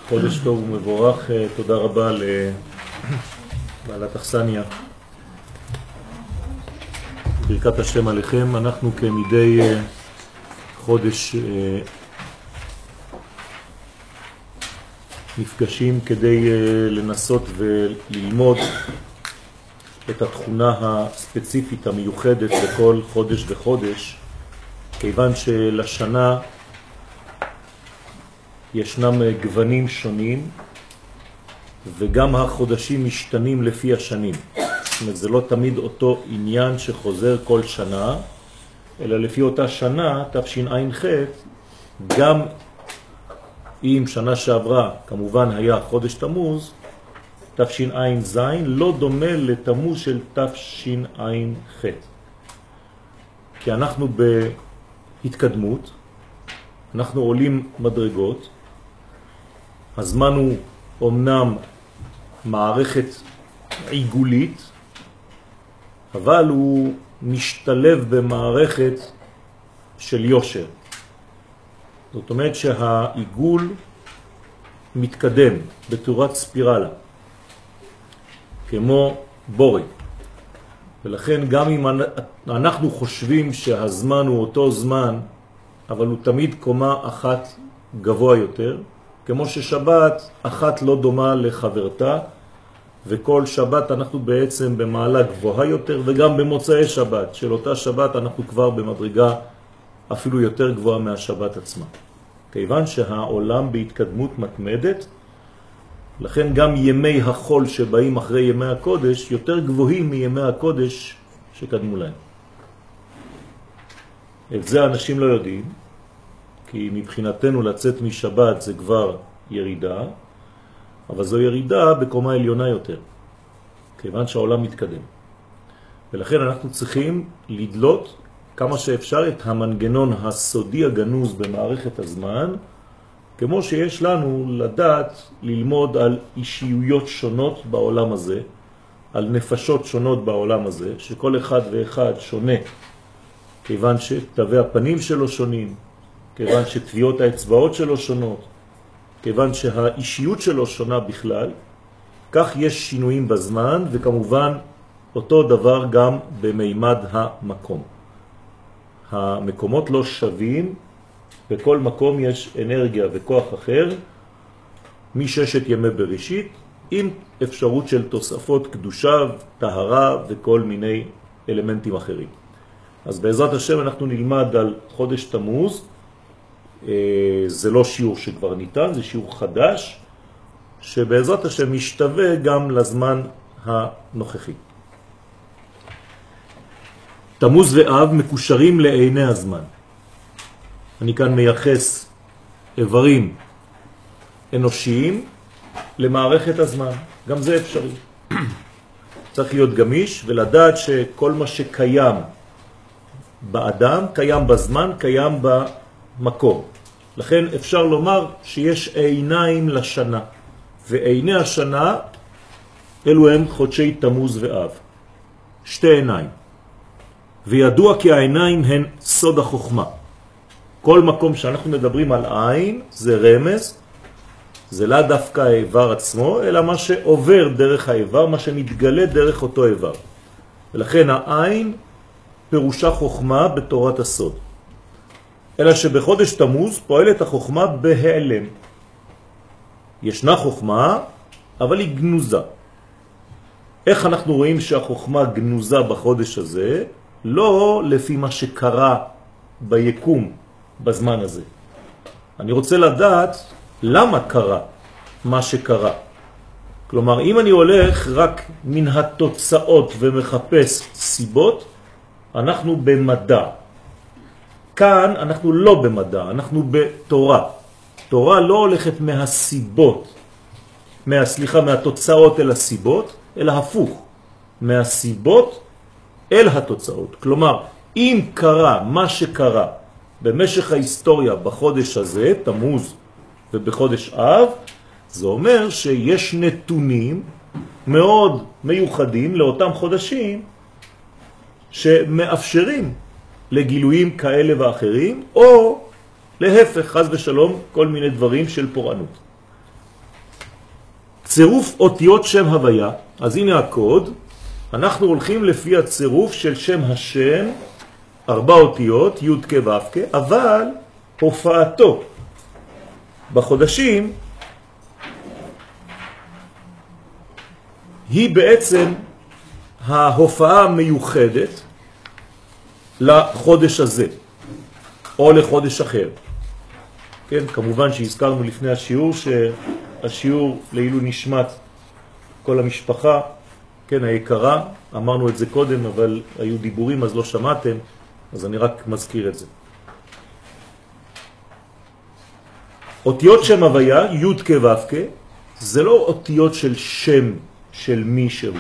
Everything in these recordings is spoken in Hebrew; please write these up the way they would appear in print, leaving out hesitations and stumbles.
חודש טוב ומבורך. תודה רבה לבעלת אכסניה. ברכת השם עליכם. אנחנו כמדי חודש נפגשים כדי לנסות וללמוד את התכונה הספציפית המיוחדת לכל חודש וחודש, כיוון שלשנה ישנם גוונים שונים וגם החודשים משתנים לפי השנים. זאת אומרת, זה לא תמיד אותו עניין שחוזר כל שנה, אלא לפי אותה שנה, תשע"ח, גם אם שנה שעברה כמובן היה חודש תמוז, תשע"ז לא דומה לתמוז של תשע"ח. כי אנחנו בהתקדמות, אנחנו עולים מדרגות, הזמן הוא אומנם מערכת עיגולית, אבל הוא משתלב במערכת של יושר. זאת אומרת שהעיגול מתקדם בתורת ספירלה, כמו בורג. ולכן גם אם אנחנו חושבים שהזמן הוא אותו זמן, אבל הוא תמיד קומה אחת גבוה יותר, כמו ששבת אחת לא דומה לחברתה, וכל שבת אנחנו בעצם במעלה גבוהה יותר, וגם במוצאי שבת של אותה שבת אנחנו כבר במדרגה אפילו יותר גבוהה מהשבת עצמה. כיוון שהעולם בהתקדמות מתמדת, לכן גם ימי החול שבאים אחרי ימי הקודש יותר גבוהים מימי הקודש שקדמו להם. את זה אנשים לא יודעים, כי מבחינתנו לצאת משבת זה כבר ירידה, אבל זו ירידה בקומה עליונה יותר, כיוון שהעולם מתקדם. ולכן אנחנו צריכים לדלות כמה שאפשר את המנגנון הסודי הגנוז במערכת הזמן, כמו שיש לנו לדעת ללמוד על אישיויות שונות בעולם הזה, על נפשות שונות בעולם הזה, שכל אחד ואחד שונה, כיוון שתווי הפנים שלו שונים, כיוון שטביעות האצבעות שלו שונות, כיוון שהאישיות שלו שונה בכלל, כך יש שינויים בזמן, וכמובן אותו דבר גם במימד המקום. המקומות לא שווים, בכל מקום יש אנרגיה וכוח אחר, מששת ימי בראשית, עם אפשרות של תוספות קדושה, טהרה וכל מיני אלמנטים אחרים. אז בעזרת השם אנחנו נלמד על חודש תמוז. זה לא שיעור שכבר ניתן, זה שיעור חדש, שבעזרת השם משתווה גם לזמן הנוכחי. תמוז ואב מקושרים לעיני הזמן. אני כאן מייחס איברים אנושיים למערכת הזמן. גם זה אפשרי. צריך להיות גמיש ולדעת שכל מה שקיים באדם, קיים בזמן, קיים במקום. לכן אפשר לומר שיש עיניים לשנה, ועיני השנה אלו הם חודשי תמוז ואב. שתי עיניים. וידוע כי העיניים הן סוד החוכמה. כל מקום שאנחנו מדברים על עין זה רמז, זה לא דווקא האיבר עצמו, אלא מה שעובר דרך האיבר, מה שמתגלה דרך אותו איבר. ולכן העין פירושה חוכמה בתורת הסוד. אלא שבחודש תמוז פועלת החוכמה בהיעלם. ישנה חוכמה, אבל היא גנוזה. איך אנחנו רואים שהחוכמה גנוזה בחודש הזה? לא לפי מה שקרה ביקום בזמן הזה. אני רוצה לדעת למה קרה מה שקרה. כלומר, אם אני הולך רק מן התוצאות ומחפש סיבות, אנחנו במדע. כאן אנחנו לא במדע, אנחנו בתורה. תורה לא הולכת מהסיבות, מהתוצאות אל הסיבות, אלא הפוך, מהסיבות אל התוצאות. כלומר, אם קרה מה שקרה במשך ההיסטוריה בחודש הזה, תמוז ובחודש אב, זה אומר שיש נתונים מאוד מיוחדים לאותם חודשים שמאפשרים לגילויים כאלה ואחרים, או להפך, חס ושלום, כל מיני דברים של פורענות. צירוף אותיות שם הוויה, אז הנה הקוד, אנחנו הולכים לפי הצירוף של שם השם, 4 אותיות, י' כ' ו' כ', אבל הופעתו בחודשים היא בעצם ההופעה המיוחדת לחודש הזה, או לחודש אחר. כן, כמובן שהזכרנו לפני השיעור, שהשיעור לעילוי נשמת כל המשפחה, כן, היקרה, אמרנו את זה קודם, אבל היו דיבורים אז לא שמעתם, אז אני רק מזכיר את זה. אותיות שם הוויה, י' כ' ו' כ', זה לא אותיות של שם של מישהו.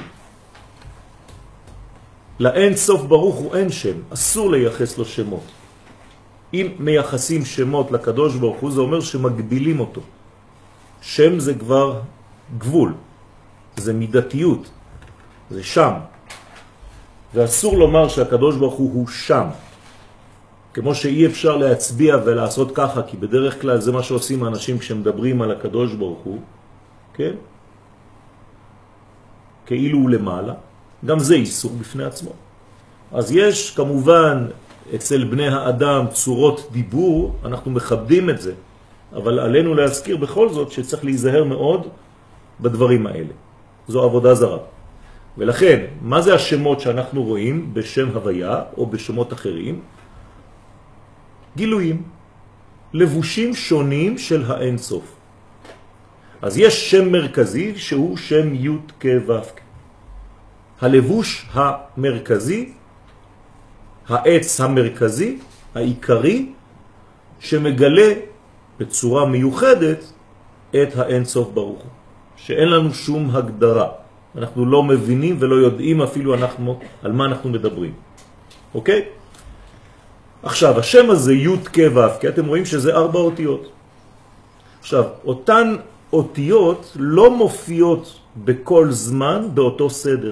לאין סוף ברוך הוא אין שם, אסור לייחס לו שמות. אם מייחסים שמות לקדוש ברוך הוא, זה אומר שמגבילים אותו. שם זה כבר גבול, זה מידתיות, זה שם. ואסור לומר שהקדוש ברוך הוא שם. כמו שאי אפשר להצביע ולעשות ככה, כי בדרך כלל זה מה שעושים האנשים כשמדברים על הקדוש ברוך הוא, כן? כאילו הוא למעלה, גם זה איסור בפני עצמו. אז יש כמובן אצל בני האדם צורות דיבור, אנחנו מכבדים את זה, אבל עלינו להזכיר בכל זאת שצריך להיזהר מאוד בדברים האלה. זו עבודה זרה. ולכן, מה זה השמות שאנחנו רואים בשם הוויה או בשמות אחרים? גילויים, לבושים שונים של האין סוף. אז יש שם מרכזי שהוא שם י' כ' ו' כ'. הלבוש המרכזי, העץ המרכזי, העיקרי, שמגלה בצורה מיוחדת את האין סוף ברוך הוא. שאין לנו שום הגדרה. אנחנו לא מבינים ולא יודעים אפילו על מה אנחנו מדברים. אוקיי? עכשיו, השם הזה י' כ' ו', כי אתם רואים שזה 4 אותיות. עכשיו, אותן אותיות לא מופיעות בכל זמן באותו סדר.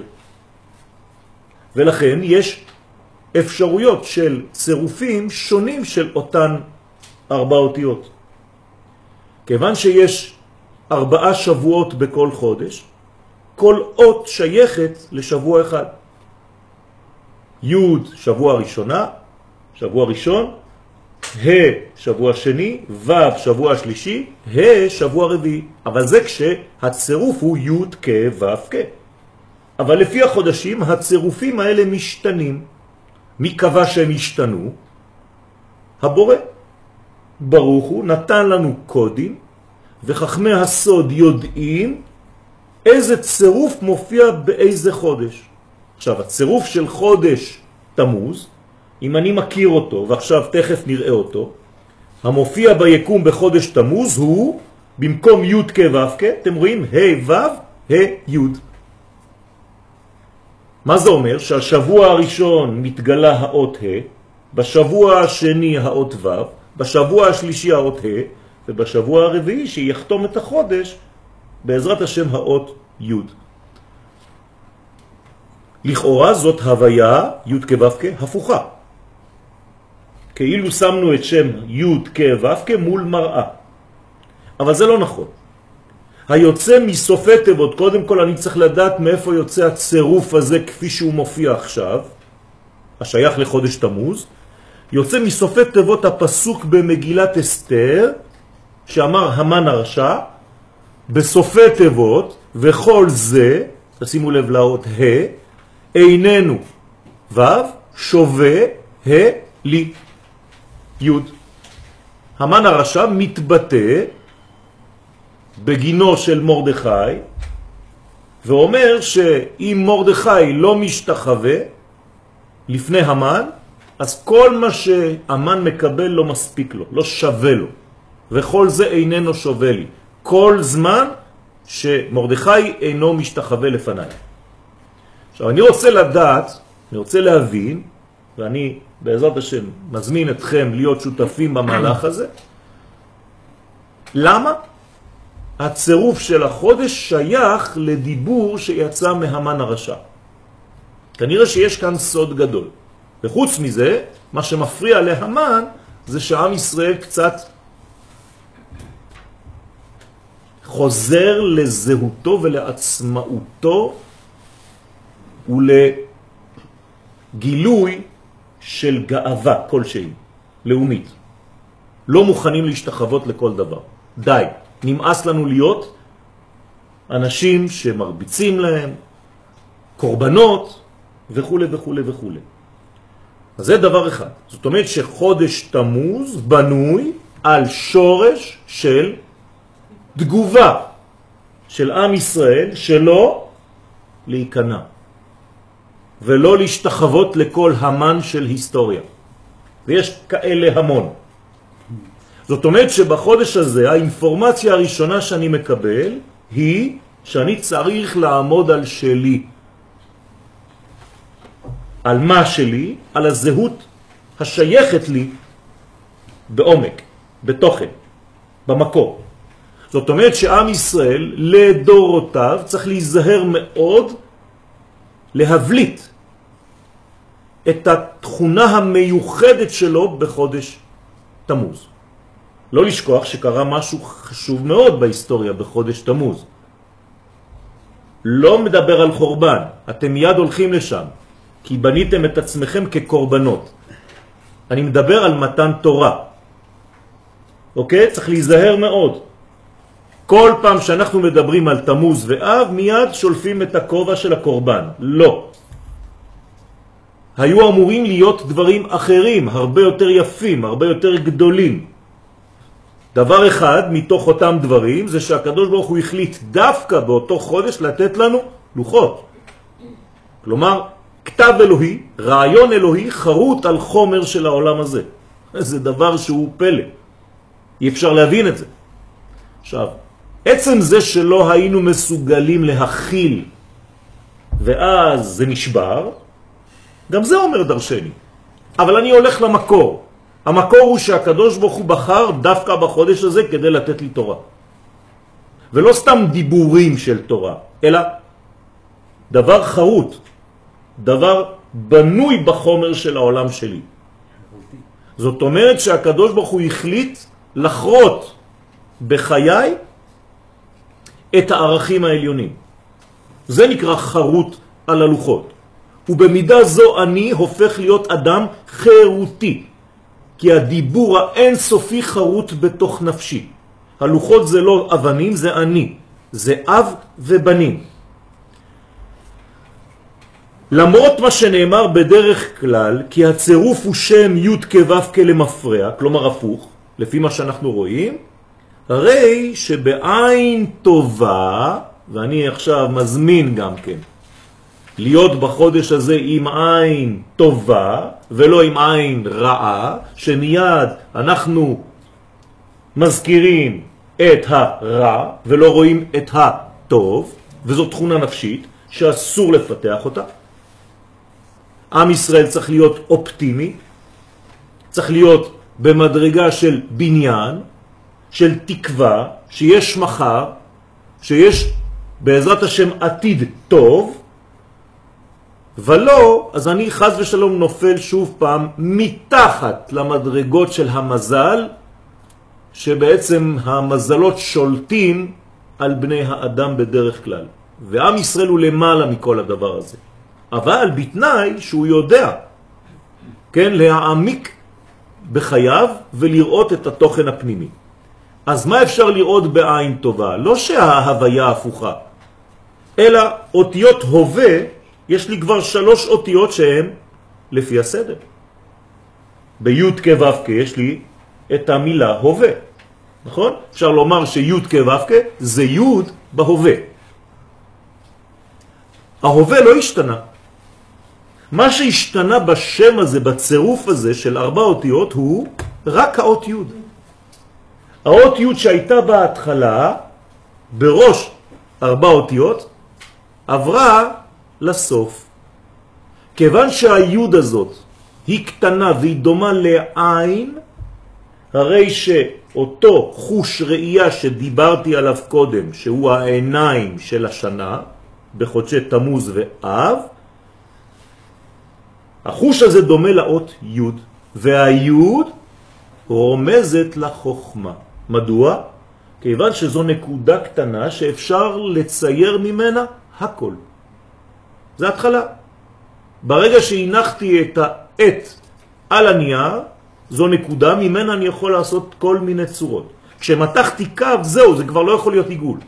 ולכן יש אפשרויות של צירופים שונים של אותן 4 אותיות. כיוון שיש 4 שבועות בכל חודש, כל אות שייכת לשבוע אחד. י' שבוע ראשון, ה' שבוע שני, ו' שבוע שלישי, ה' שבוע רביעי. אבל זה כשהצירוף הוא י' כ' ו' כ'. אבל לפי החודשים הצירופים האלה משתנים. מי קבע שהם השתנו? הבורא. ברוך הוא נתן לנו קודים, וחכמי הסוד יודעים איזה צירוף מופיע באיזה חודש. עכשיו, הצירוף של חודש תמוז, אם אני מכיר אותו, ועכשיו תכף נראה אותו, המופיע ביקום בחודש תמוז הוא, במקום י' כ' ו' כ', אתם רואים ה' ו' ה' י'. מה זה אומר? שהשבוע הראשון מתגלה האות ה', בשבוע השני האות ו', בשבוע השלישי האות ה', ובשבוע הרביעי שיחתום את החודש, בעזרת השם האות י'. לכאורה זאת הוויה י' כ' ו' כ' הפוכה. כאילו שמנו את שם י' כ' ו' כ' מול מראה. אבל זה לא נכון. היוצא מסופי תיבות, קודם כל אני צריך לדעת מאיפה יוצא הצירוף הזה כפי שהוא מופיע עכשיו, השייך לחודש תמוז. יוצא מסופי תיבות הפסוק במגילת אסתר, שאמר המן הרשע, בסופי תיבות, וכל זה, תשימו לב לאות ה', איננו ו' שווה ה' לי י'. המן הרשע מתבטא בגינו של מרדכי, ואומר שאם מרדכי לא משתחווה לפני המן, אז כל מה שהמן מקבל לא מספיק לו, לא שווה לו. וכל זה איננו שווה לי. כל זמן שמרדכי אינו משתחווה לפניי. עכשיו, אני רוצה לדעת, אני רוצה להבין, ואני בעזרת השם מזמין אתכם להיות שותפים במהלך הזה, למה הצירוף של החודש שייך לדיבור שיצא מהמן הרשע. כנראה שיש כאן סוד גדול. וחוץ מזה, מה שמפריע להמן זה שעם ישראל קצת חוזר לזהותו ולעצמאותו ולגילוי של גאווה כלשהי, לאומית. לא מוכנים להשתחוות לכל דבר. די, נמאס לנו להיות אנשים שמרביצים להם, קורבנות וכו' וכו' וכו'. אז זה דבר אחד. זאת אומרת שחודש תמוז בנוי על שורש של תגובה של עם ישראל שלא להיכנע ולא להשתחוות לכל המן של היסטוריה. ויש כאלה המון. זאת אומרת שבחודש הזה האינפורמציה הראשונה שאני מקבל היא שאני צריך לעמוד על שלי. על מה שלי, על הזהות השייכת לי בעומק, בתוכן, במקור. זאת אומרת שעם ישראל לדורותיו צריך להיזהר מאוד להבליט את התכונה המיוחדת שלו בחודש תמוז. לא לשכוח שקרה משהו חשוב מאוד בהיסטוריה בחודש תמוז. לא מדבר על חורבן, אתם מיד הולכים לשם, כי בניתם את עצמכם כקורבנות. אני מדבר על מתן תורה. אוקיי? צריך להיזהר מאוד. כל פעם שאנחנו מדברים על תמוז ואב, מיד שולפים את הכובע של הקורבן. לא. היו אמורים להיות דברים אחרים, הרבה יותר יפים, הרבה יותר גדולים. דבר אחד מתוך אותם דברים זה שהקדוש ברוך הוא החליט דווקא באותו חודש לתת לנו לוחות. כלומר, כתב אלוהי, רעיון אלוהי חרוט על חומר של העולם הזה. זה דבר שהוא פלא. אי אפשר להבין את זה. עכשיו, עצם זה שלא היינו מסוגלים להכיל ואז זה נשבר, גם זה אומר דרשני. אבל אני הולך למקור. המקור הוא שהקדוש ברוך הוא בחר דווקא בחודש הזה כדי לתת לי תורה. ולא סתם דיבורים של תורה, אלא דבר חרוט, דבר בנוי בחומר של העולם שלי. זאת אומרת שהקדוש ברוך הוא החליט לחרות בחיי את הערכים העליונים. זה נקרא חרוט על הלוחות. ובמידה זו אני הופך להיות אדם חירותי. כי הדיבור האינסופי חרוט בתוך נפשי. הלוחות זה לא אבנים, זה אני. זה אב ובנים. למרות מה שנאמר בדרך כלל, כי הצירוף הוא שם י' כו' כלמפרע, כלומר הפוך, לפי מה שאנחנו רואים, הרי שבעין טובה, ואני עכשיו מזמין גם כן, להיות בחודש הזה עם עין טובה ולא עם עין רעה, שמיד אנחנו מזכירים את הרע ולא רואים את הטוב, וזו תכונה נפשית שאסור לפתח אותה. עם ישראל צריך להיות אופטימי, צריך להיות במדרגה של בניין, של תקווה, שיש מחר, שיש בעזרת השם עתיד טוב, ולא, אז אני חז ושלום נופל שוב פעם מתחת למדרגות של המזל, שבעצם המזלות שולטים על בני האדם בדרך כלל. ועם ישראל הוא למעלה מכל הדבר הזה. אבל בתנאי שהוא יודע, כן, להעמיק בחייו ולראות את התוכן הפנימי. אז מה אפשר לראות בעין טובה? לא שההוויה הפוכה, אלא אותיות הווה, יש לי כבר 3 אותיות שהן לפי הסדר. בי' כו' יש לי את המילה הווה. נכון? אפשר לומר שי' כו' זה י' בהווה. ההווה לא השתנה. מה שהשתנה בשם הזה, בצירוף הזה של 4 אותיות, הוא רק האות י'. האות י' שהייתה בהתחלה, בראש 4 אותיות, עברה לסוף. כיוון שהיוד הזאת היא קטנה והיא דומה לעין, הרי שאותו חוש ראייה שדיברתי עליו קודם, שהוא העיניים של השנה, בחודשי תמוז ואב, החוש הזה דומה לאות יוד, והיוד רומזת לחוכמה. מדוע? כיוון שזו נקודה קטנה שאפשר לצייר ממנה הכל. זה התחלה. ברגע שהנחתי את העט על הנייר, זו נקודה, ממנה אני יכול לעשות כל מיני צורות. כשמתחתי קו, זהו, זה כבר לא יכול להיות עיגול.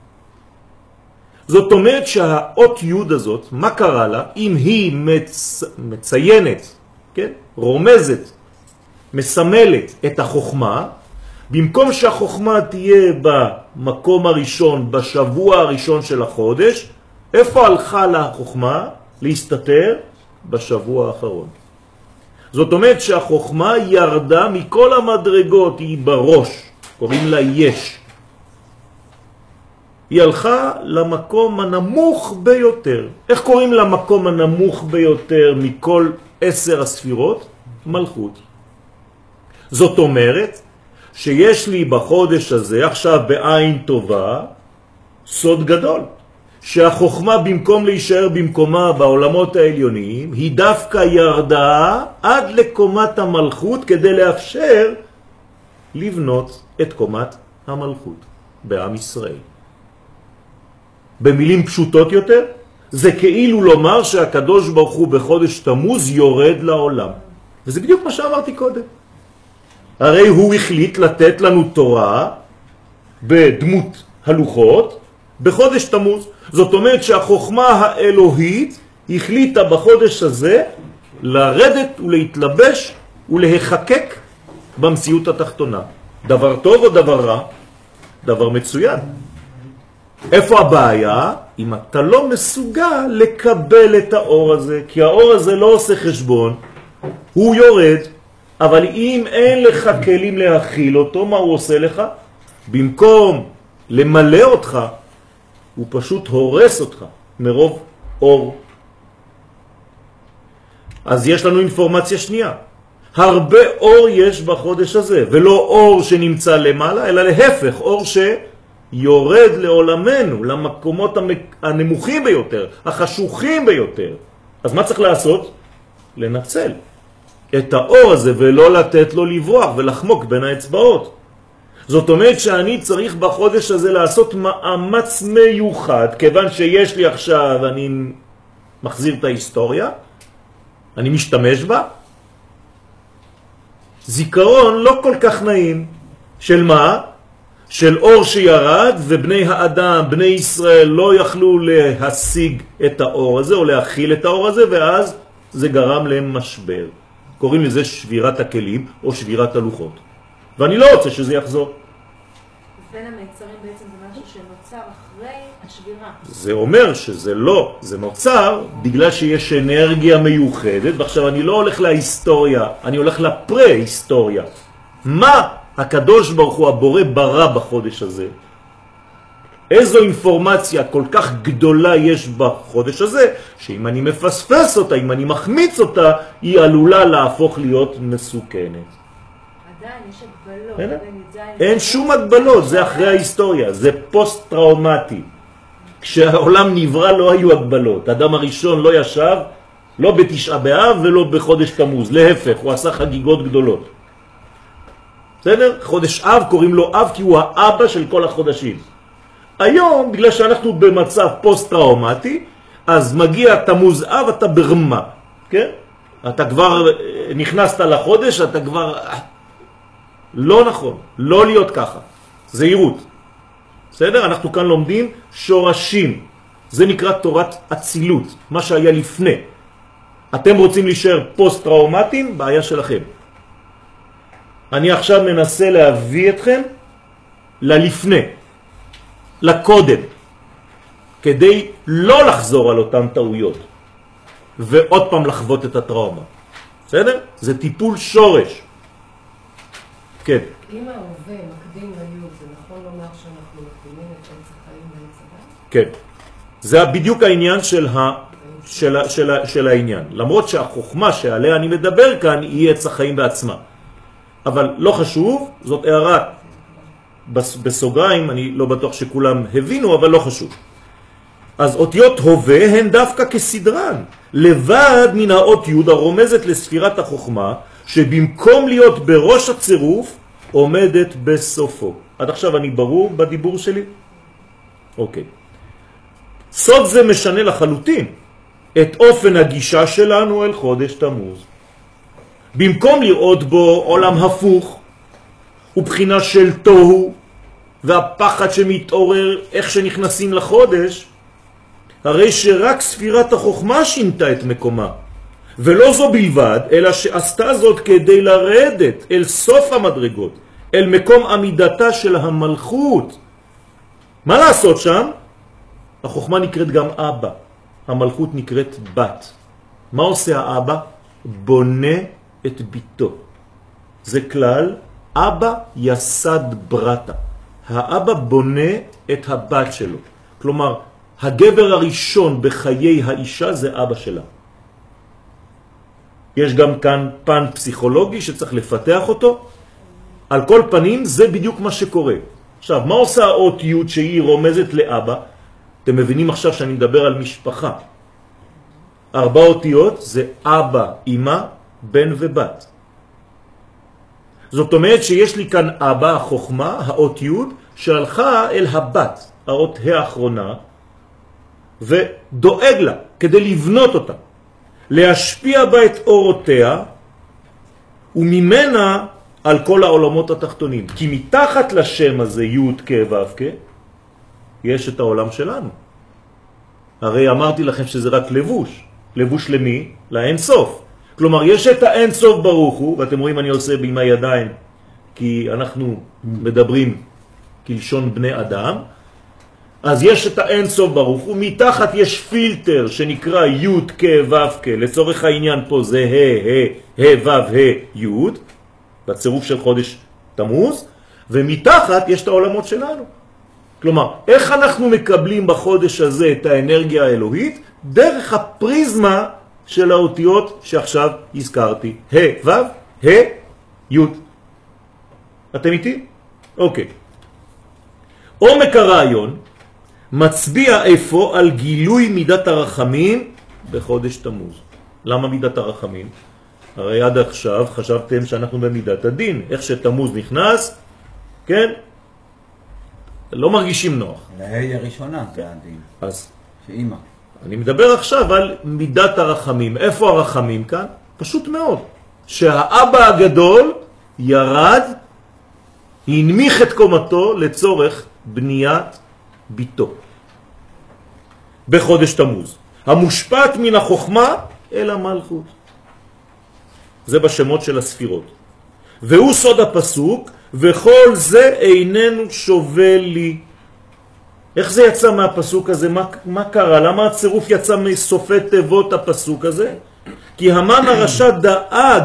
זאת אומרת שהאות י' הזאת, מה קרה לה? אם היא מציינת, כן? רומזת, מסמלת את החוכמה, במקום שהחוכמה תהיה במקום הראשון, בשבוע הראשון של החודש, איפה הלכה לחוכמה? להסתתר בשבוע האחרון. זאת אומרת שהחוכמה ירדה מכל המדרגות, היא בראש, קוראים לה יש. היא הלכה למקום הנמוך ביותר. איך קוראים למקום הנמוך ביותר מכל 10 הספירות? מלכות. זאת אומרת שיש לי בחודש הזה עכשיו בעין טובה סוד גדול, שהחוכמה במקום להישאר במקומה בעולמות העליוניים היא דווקא ירדה עד לקומת המלכות כדי לאפשר לבנות את קומת המלכות בעם ישראל. במילים פשוטות יותר, זה כאילו לומר שהקדוש ברוך הוא בחודש תמוז יורד לעולם. וזה בדיוק מה שאמרתי קודם. הרי הוא החליט לתת לנו תורה בדמות הלוחות בחודש תמוז. זאת אומרת שהחוכמה האלוהית החליטה בחודש הזה לרדת ולהתלבש ולהחקק במציאות התחתונה. דבר טוב או דבר רע? דבר מצוין. איפה הבעיה? אם אתה לא מסוגל לקבל את האור הזה, כי האור הזה לא עושה חשבון, הוא יורד, אבל אם אין לך כלים להכיל אותו, מה הוא עושה לך? במקום למלא אותך, הוא פשוט הורס אותך מרוב אור. אז יש לנו אינפורמציה שנייה. הרבה אור יש בחודש הזה, ולא אור שנמצא למעלה, אלא להפך, אור שיורד לעולמנו, למקומות הנמוכים ביותר, החשוכים ביותר. אז מה צריך לעשות? לנצל את האור הזה ולא לתת לו לברוח ולחמוק בין האצבעות. זאת אומרת שאני צריך בחודש הזה לעשות מאמץ מיוחד, כיוון שיש לי עכשיו, אני מחזיר את ההיסטוריה, אני משתמש בה, זיכרון לא כל כך נעים. של מה? של אור שירד, ובני האדם, בני ישראל לא יכלו להשיג את האור הזה או להכיל את האור הזה, ואז זה גרם להם משבר. קוראים לזה שבירת הכלים או שבירת הלוחות. ואני לא רוצה שזה יחזור. בין המיצרים בעצם זה משהו שנוצר אחרי השבירה. זה אומר שזה לא, זה נוצר בגלל שיש אנרגיה מיוחדת, ועכשיו אני לא הולך להיסטוריה, אני הולך לפרה-היסטוריה. מה הקדוש ברוך הוא הבורא ברא בחודש הזה? איזו אינפורמציה כל כך גדולה יש בחודש הזה, שאם אני מפספס אותה, אם אני מחמיץ אותה, היא עלולה להפוך להיות מסוכנת. עדיין יש הגבלות. אין שום הגבלות, זה אחרי ההיסטוריה, זה פוסט-טראומטי. כשהעולם נברא לא היו הגבלות. האדם הראשון לא ישב, לא בתשעה באב ולא בחודש תמוז, להפך, הוא עשה חגיגות גדולות. בסדר? חודש אב קוראים לו אב כי הוא האבא של כל החודשים. היום, בגלל שאנחנו במצב פוסט-טראומטי, אז מגיע תמוז אב, אתה ברמה, כן? אתה כבר נכנסת לחודש, אתה כבר... לא נכון, לא להיות ככה. זהירות. בסדר? אנחנו כאן לומדים שורשים. זה נקרא תורת אצילות, מה שהיה לפני. אתם רוצים להישאר פוסט-טראומטיים? בעיה שלכם. אני עכשיו מנסה להביא אתכם ללפני, לקודם, כדי לא לחזור על אותן טעויות, ועוד פעם לחוות את הטראומה. בסדר? זה טיפול שורש. כן. אם ההווה מקדים ליוד, זה נכון לומר שאנחנו מקדימים את עץ החיים לעץ הדת? כן. זה בדיוק העניין של העניין. למרות שהחוכמה שעליה אני מדבר כאן היא עץ החיים בעצמה. אבל לא חשוב, זאת הערה בסוגריים, אני לא בטוח שכולם הבינו, אבל לא חשוב. אז אותיות הווה הן דווקא כסדרן, לבד מן האות י' הרומזת לספירת החוכמה, שבמקום להיות בראש הצירוף, עומדת בסופו. עד עכשיו אני ברור בדיבור שלי? אוקיי. סוד זה משנה לחלוטין את אופן הגישה שלנו אל חודש תמוז. במקום לראות בו עולם הפוך ובחינה של תוהו והפחד שמתעורר איך שנכנסים לחודש, הרי שרק ספירת החוכמה שינתה את מקומה, ולא זו בלבד, אלא שעשתה זאת כדי לרדת אל סוף המדרגות, אל מקום עמידתה של המלכות. מה לעשות שם? החוכמה נקראת גם אבא, המלכות נקראת בת. מה עושה האבא? בונה את ביתו. זה כלל, אבא יסד ברטה. האבא בונה את הבת שלו. כלומר, הגבר הראשון בחיי האישה זה אבא שלה. יש גם כאן פן פסיכולוגי שצריך לפתח אותו. על כל פנים זה בדיוק מה שקורה. עכשיו, מה עושה האות י' שהיא רומזת לאבא? אתם מבינים עכשיו שאני מדבר על משפחה. 4 אותיות זה אבא, אמא, בן ובת. זאת אומרת שיש לי כאן אבא, החוכמה, האות י' שהלכה אל הבת, האות האחרונה, ודואג לה כדי לבנות אותה, להשפיע בה את אורותיה וממנה על כל העולמות התחתונים. כי מתחת לשם הזה י' כ' ו' כ' יש את העולם שלנו. הרי אמרתי לכם שזה רק לבוש. לבוש למי? לאין סוף. כלומר יש את האין סוף ברוך הוא, ואתם רואים אני עושה עם הידיים כי אנחנו מדברים כלשון בני אדם. אז יש את האין סוף ברוך הוא, מתחת יש פילטר שנקרא י' כ' ו' כ', לצורך העניין פה זה ה' ו' י' בצירוף של חודש תמוז, ומתחת יש את העולמות שלנו. כלומר, איך אנחנו מקבלים בחודש הזה את האנרגיה האלוהית? דרך הפריזמה של האותיות שעכשיו הזכרתי, ה' ו' י'. אתם איתי? אוקיי. עומק הרעיון מצביע איפה על גילוי מידת הרחמים בחודש תמוז. למה מידת הרחמים? הרי עד עכשיו חשבתם שאנחנו במידת הדין. איך שתמוז נכנס, כן? לא מרגישים נוח. להי הראשונה זה הדין. אז שאימא. אני מדבר עכשיו על מידת הרחמים. איפה הרחמים כאן? פשוט מאוד. שהאבא הגדול ירד, הנמיך את קומתו לצורך בניית ביתו. בחודש תמוז. המושפעת מן החוכמה אל המלכות. זה בשמות של הספירות. והוא סוד הפסוק, וכל זה איננו שווה לי. איך זה יצא מהפסוק הזה? מה קרה? למה הצירוף יצא מסופי תיבות הפסוק הזה? כי המן הרשע דאג.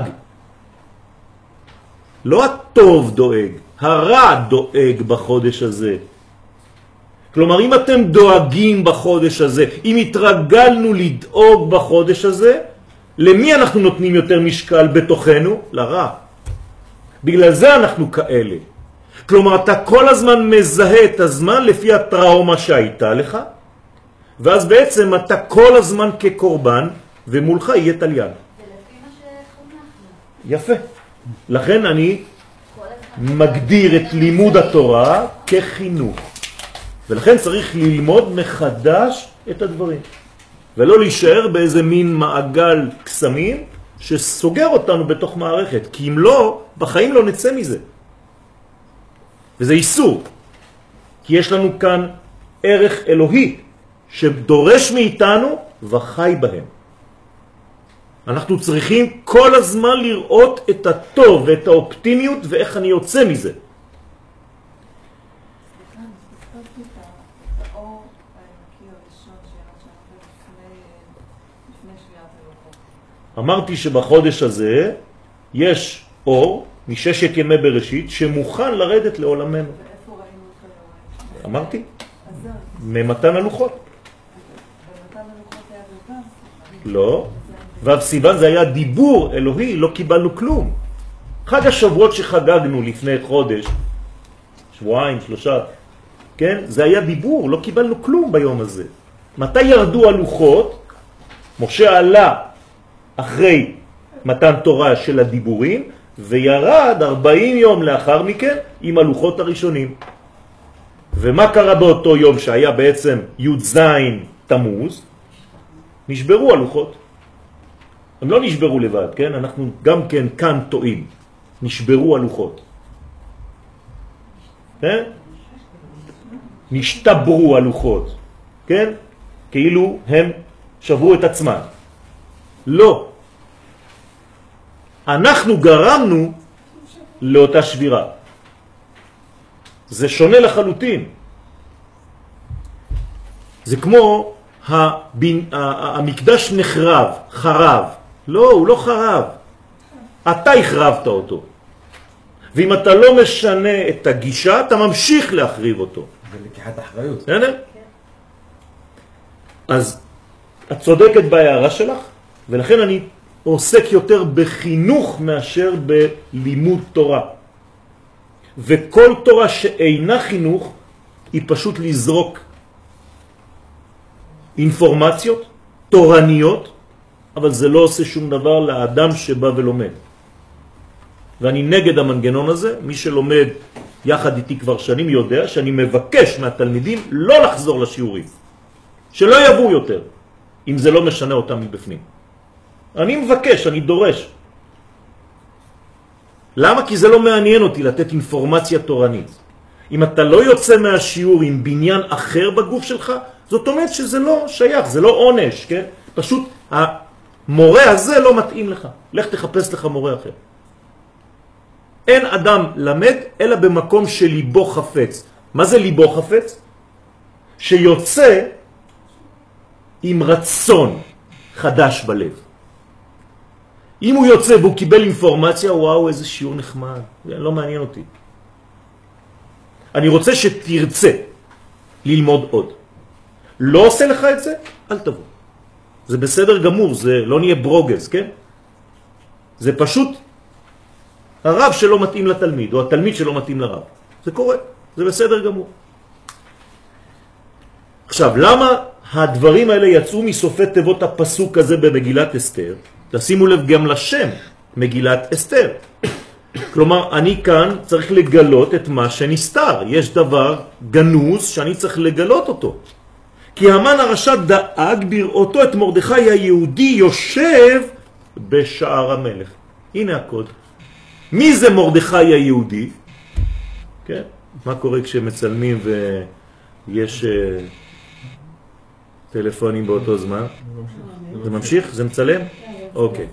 לא הטוב דואג, הרע דואג בחודש הזה. כלומר, אם אתם דואגים בחודש הזה, אם התרגלנו לדאוג בחודש הזה, למי אנחנו נותנים יותר משקל בתוכנו? לרע. בגלל זה אנחנו כאלה. כלומר, אתה כל הזמן מזהה את הזמן לפי הטראומה שהייתה לך, ואז בעצם אתה כל הזמן כקורבן, ומולך יהיה תליין. זה לפי מה שחונכנו. יפה. לכן אני מגדיר את לימוד התורה כחינוך. ולכן צריך ללמוד מחדש את הדברים. ולא להישאר באיזה מין מעגל קסמים שסוגר אותנו בתוך מערכת. כי אם לא, בחיים לא נצא מזה. וזה איסור. כי יש לנו כאן ערך אלוהי שדורש מאיתנו וחי בהם. אנחנו צריכים כל הזמן לראות את הטוב ואת האופטימיות ואיך אני יוצא מזה. אמרתי שבחודש הזה יש אור מששת ימי בראשית שמוכן לרדת לעולמנו. ואיפה ראינו אותו? אמרתי? ממתן הלוחות. במתן הלוחות היה בזמן? לא. ו' סיוון זה היה דיבור אלוהי, לא קיבלנו כלום. חג השבועות שחגגנו לפני חודש, שבועיים, 3, כן? זה היה דיבור, לא קיבלנו כלום ביום הזה. מתי ירדו הלוחות? משה עלה אחרי מתן תורה של הדיבורים, וירד 40 יום לאחר מכן עם הלוחות הראשונים. ומה קרה באותו יום שהיה בעצם י"ז תמוז? נשברו הלוחות. הם לא נשברו לבד, כן? אנחנו גם כן כאן טועים. נשברו הלוחות. כן? נשתברו הלוחות. כן? כאילו הם שברו את עצמם. לא. אנחנו גרמנו לאותה שבירה. זה שונה לחלוטין. זה כמו המקדש נחרב, חרב. לא, הוא לא חרב. אתה החרבת אותו. ואם אתה לא משנה את הגישה, אתה ממשיך להחריב אותו. זה לקיחת אחריות. בסדר? אז את צודקת בהערה שלך, ולכן אני עוסק יותר בחינוך מאשר בלימוד תורה. וכל תורה שאינה חינוך היא פשוט לזרוק אינפורמציות תורניות, אבל זה לא עושה שום דבר לאדם שבא ולומד. ואני נגד המנגנון הזה. מי שלומד יחד איתי כבר שנים יודע שאני מבקש מהתלמידים לא לחזור לשיעורים, שלא יבואו יותר אם זה לא משנה אותם מבפנים. אני מבקש, אני דורש. למה? כי זה לא מעניין אותי לתת אינפורמציה תורנית. אם אתה לא יוצא מהשיעור עם בניין אחר בגוף שלך, זאת אומרת שזה לא שייך, זה לא עונש, כן? פשוט המורה הזה לא מתאים לך. לך תחפש לך מורה אחר. אין אדם למד אלא במקום שליבו חפץ. מה זה ליבו חפץ? שיוצא עם רצון חדש בלב. אם הוא יוצא והוא קיבל אינפורמציה, וואו, איזה שיעור נחמד, זה לא מעניין אותי. אני רוצה שתרצה ללמוד עוד. לא עושה לך את זה, אל תבוא. זה בסדר גמור, זה לא נהיה ברוגז, כן? זה פשוט הרב שלא מתאים לתלמיד, או התלמיד שלא מתאים לרב. זה קורה, זה בסדר גמור. עכשיו, למה הדברים האלה יצאו מסופי תיבות הפסוק הזה במגילת אסתר? תשימו לב גם לשם, מגילת אסתר. כלומר, אני כאן צריך לגלות את מה שנסתר. יש דבר גנוז שאני צריך לגלות אותו. כי המן הרשע דאג בראותו את מרדכי היהודי יושב בשער המלך. הנה הקוד. מי זה מרדכי היהודי? כן? מה קורה כשמצלמים ויש טלפונים באותו זמן? זה ממשיך? זה מצלם? אוקיי.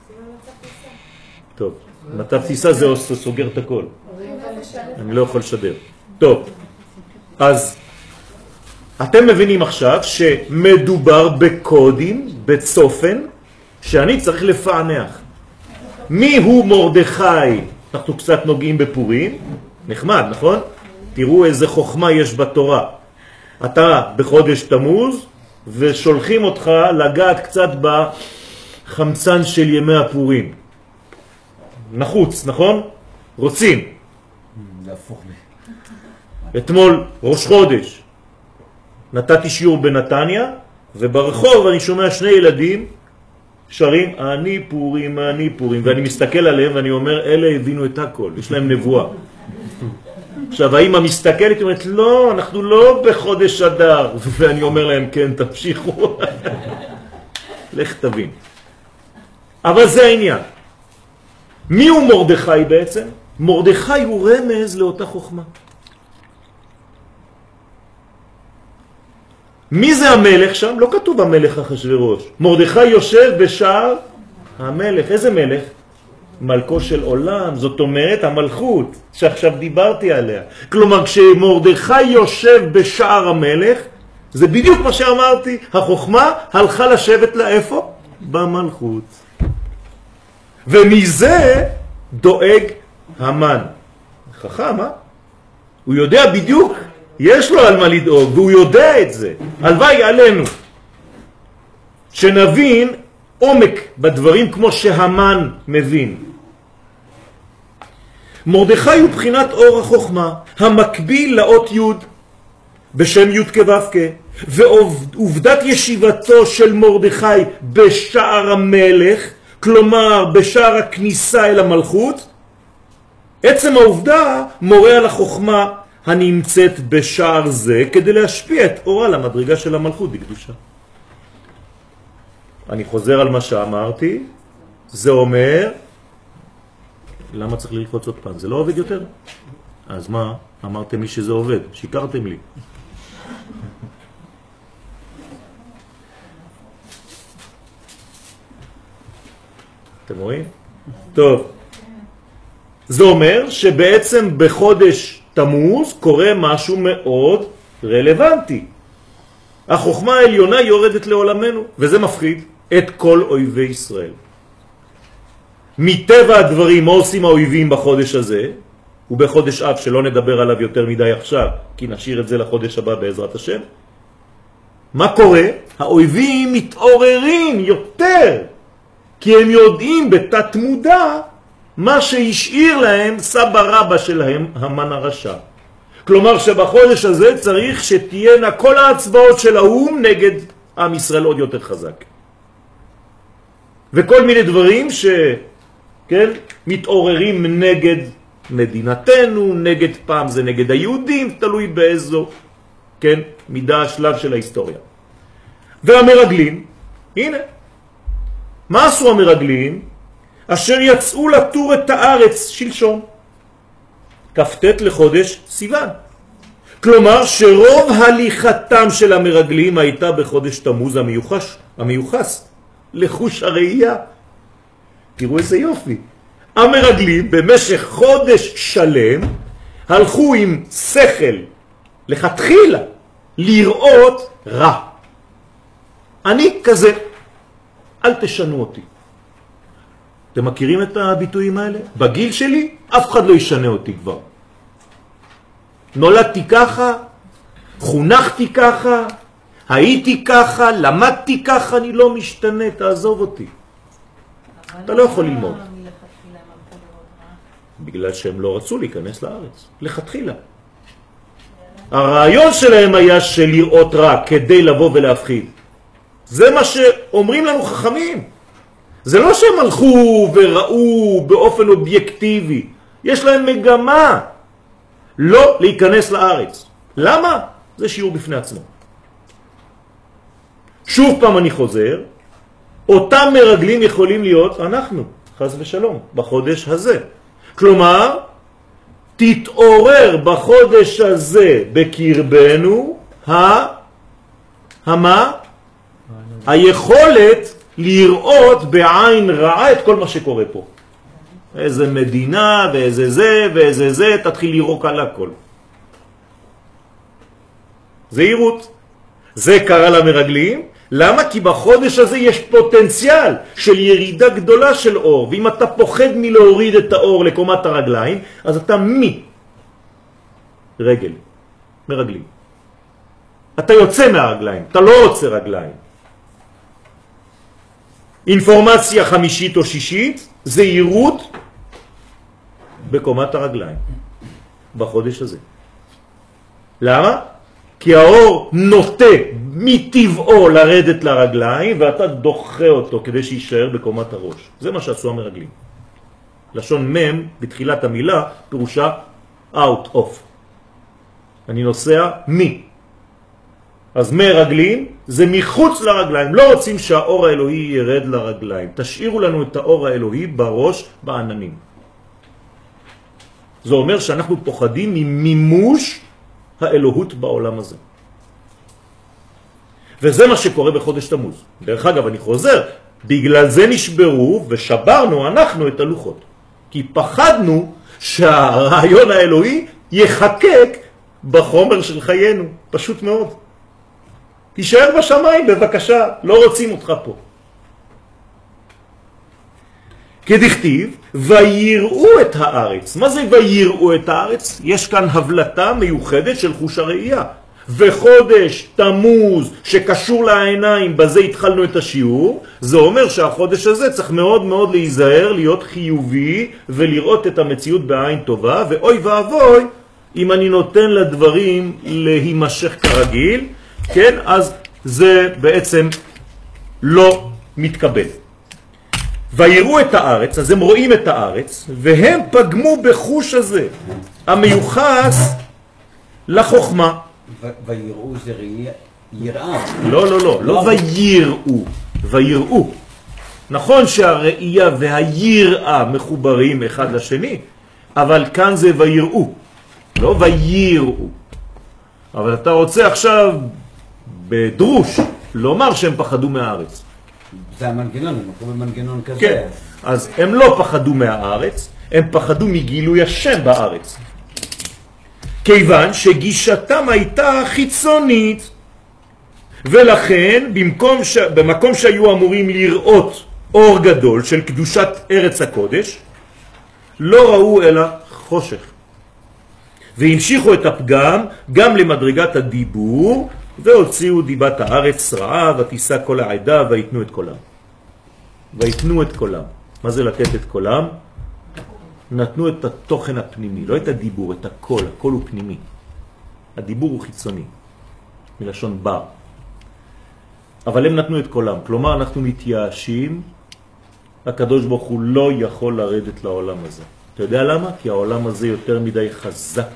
טוב. מצב טיסה זה סוגר את הכל. אני לא יכול לשדר. טוב. אז אתם מבינים עכשיו שמדובר בקודים, בצופן, שאני צריך לפענח. מי הוא מרדכי? אנחנו קצת נוגעים בפורים. נחמד, נכון? תראו איזה חוכמה יש בתורה. אתה בחודש תמוז ושולחים אותך לגעת קצת בחמצן של ימי הפורים. נחוץ, נכון? רוצים. להפוך לי. אתמול ראש חודש נתתי שיעור בנתניה, וברחוב אני שומע שני ילדים שרים אני פורים, אני פורים, ואני מסתכל עליהם ואני אומר אלה הבינו את הכל, יש להם נבואה. עכשיו האמא מסתכלת ואומרת לא, אנחנו לא בחודש אדר, ואני אומר להם כן, תמשיכו. לך תבין. אבל זה העניין. מי הוא מרדכי בעצם? מרדכי הוא רמז לאותה חוכמה. מי זה המלך שם? לא כתוב המלך אחשוורוש. מרדכי יושב בשער המלך. איזה מלך? מלכו של עולם, זאת אומרת המלכות שעכשיו דיברתי עליה. כלומר כשמרדכי יושב בשער המלך, זה בדיוק מה שאמרתי, החוכמה הלכה לשבת לאיפה? במלכות. ומזה דואג המן. חכם, הוא יודע בדיוק, יש לו על מה לדאוג, והוא יודע את זה. הלוואי עלינו שנבין עומק בדברים כמו שהמן מבין. מרדכי הוא בחינת אור החוכמה, המקביל לאות י' בשם י' כו' ועובדת ישיבתו של מרדכי בשער המלך, כלומר בשער הכניסה אל המלכות, עצם העובדה מורה על החוכמה הנמצאת בשער זה כדי להשפיע את אורה למדרגה של המלכות בקדושה. אני חוזר על מה שאמרתי, זה אומר, למה צריך ללחוץ עוד פעם? זה לא עובד יותר? אז מה? אמרתם לי שזה עובד, שיקרתם לי. אתם רואים? טוב. זה אומר שבעצם בחודש תמוז קורה משהו מאוד רלוונטי. החוכמה העליונה יורדת לעולמנו, וזה מפחיד את כל אויבי ישראל. מטבע הדברים, מה עושים האויבים בחודש הזה? ובחודש אב, שלא נדבר עליו יותר מדי עכשיו, כי נשאיר את זה לחודש הבא בעזרת השם. מה קורה? האויבים מתעוררים יותר, כי הם יודעים בתת מודע מה שהשאיר להם סבא רבא שלהם, המן הרשע. כלומר שבחודש הזה צריך שתהיינה כל ההצבעות של האום נגד עם ישראל עוד יותר חזק. וכל מיני דברים כן, מתעוררים נגד מדינתנו, נגד פעם זה נגד היהודים, תלוי באיזו, כן, מידה השלב של ההיסטוריה. והמרגלים, הנה, מה עשו המרגלים? אשר יצאו לטור את הארץ שלשום, כ"ט לחודש סיוון. כלומר שרוב הליכתם של המרגלים הייתה בחודש תמוז המיוחס לחוש הראייה. תראו איזה יופי. המרגלים במשך חודש שלם הלכו עם שכל לכתחילה לראות רע. אני כזה, אל תשנו אותי. אתם מכירים את הביטויים האלה? בגיל שלי אף אחד לא ישנה אותי כבר. נולדתי ככה, חונכתי ככה, הייתי ככה, למדתי ככה, אני לא משתנה, תעזוב אותי. אתה לא יכול ללמוד. בגלל שהם לא רצו להיכנס לארץ, לכתחילה. הרעיון שלהם היה של לראות רע כדי לבוא ולהפחיד. זה מה שאומרים לנו חכמים. זה לא שהם הלכו וראו באופן אובייקטיבי. יש להם מגמה לא להיכנס לארץ. למה? זה שיעור בפני עצמו. שוב פעם אני חוזר, אותם מרגלים יכולים להיות אנחנו, חס ושלום, בחודש הזה. כלומר, תתעורר בחודש הזה בקרבנו היכולת לראות בעין רעה את כל מה שקורה פה. איזה מדינה ואיזה זה ואיזה זה, תתחיל לראות על הכל. זהירות. זה קרה למרגלים. למה? כי בחודש הזה יש פוטנציאל של ירידה גדולה של אור, ואם אתה פוחד מלהוריד את האור לקומת הרגליים, אז אתה רגל, מרגלים. אתה יוצא מהרגליים, אתה לא רוצה רגליים. אינפורמציה חמישית או שישית, זהירות בקומת הרגליים, בחודש הזה. למה? כי האור נוטה מטבעו לרדת לרגליים, ואתה דוחה אותו כדי שישאר בקומת הראש. זה מה שעשו המרגלים. לשון מם בתחילת המילה פירושה out of. אני נוסע אז מרגלים זה מחוץ לרגליים. לא רוצים שהאור האלוהי ירד לרגליים. תשאירו לנו את האור האלוהי בראש, בעננים. זה אומר שאנחנו פוחדים ממימוש האלוהות בעולם הזה. וזה מה שקורה בחודש תמוז. דרך אגב, אני חוזר, בגלל זה נשברו ושברנו אנחנו את הלוחות. כי פחדנו שהרעיון האלוהי יחקק בחומר של חיינו. פשוט מאוד. תישאר בשמיים, בבקשה, לא רוצים אותך פה. כדכתיב, ויראו את הארץ. מה זה ויראו את הארץ? יש כאן הבלטה מיוחדת של חוש הראייה. וחודש תמוז שקשור לעיניים, בזה התחלנו את השיעור, זה אומר שהחודש הזה צריך מאוד מאוד להיזהר, להיות חיובי ולראות את המציאות בעין טובה, ואוי ואבוי, אם אני נותן לדברים להימשך כרגיל, כן, אז זה בעצם לא מתקבל. ויראו את הארץ, אז הם רואים את הארץ, והם פגמו בחוש הזה, המיוחס לחוכמה. ויראו זה ראייה, יראה. לא ויראו, ויראו. נכון שהראייה והיראה מחוברים אחד לשני, אבל כאן זה ויראו, לא ויראו. אבל אתה רוצה עכשיו בדרוש לומר שהם פחדו מהארץ. זה המנגנון, הם קוראים מנגנון כזה. כן, אז הם לא פחדו מהארץ, הם פחדו מגילוי השם בארץ. כיוון שגישתם הייתה חיצונית, ולכן במקום שהיו אמורים לראות אור גדול של קדושת ארץ הקודש, לא ראו אלא חושך. והמשיכו את הפגם גם למדרגת הדיבור, והוציאו דיבת הארץ רעה, ותישא כל העדה, ויתנו את קולם. ויתנו את קולם. מה זה לתת את קולם? נתנו את התוכן הפנימי, לא את הדיבור, את הקול. הקול הוא פנימי. הדיבור הוא חיצוני, מלשון בר. אבל הם נתנו את קולם. כלומר, אנחנו מתייאשים, הקדוש ברוך הוא לא יכול לרדת לעולם הזה. אתה יודע למה? כי העולם הזה יותר מדי חזק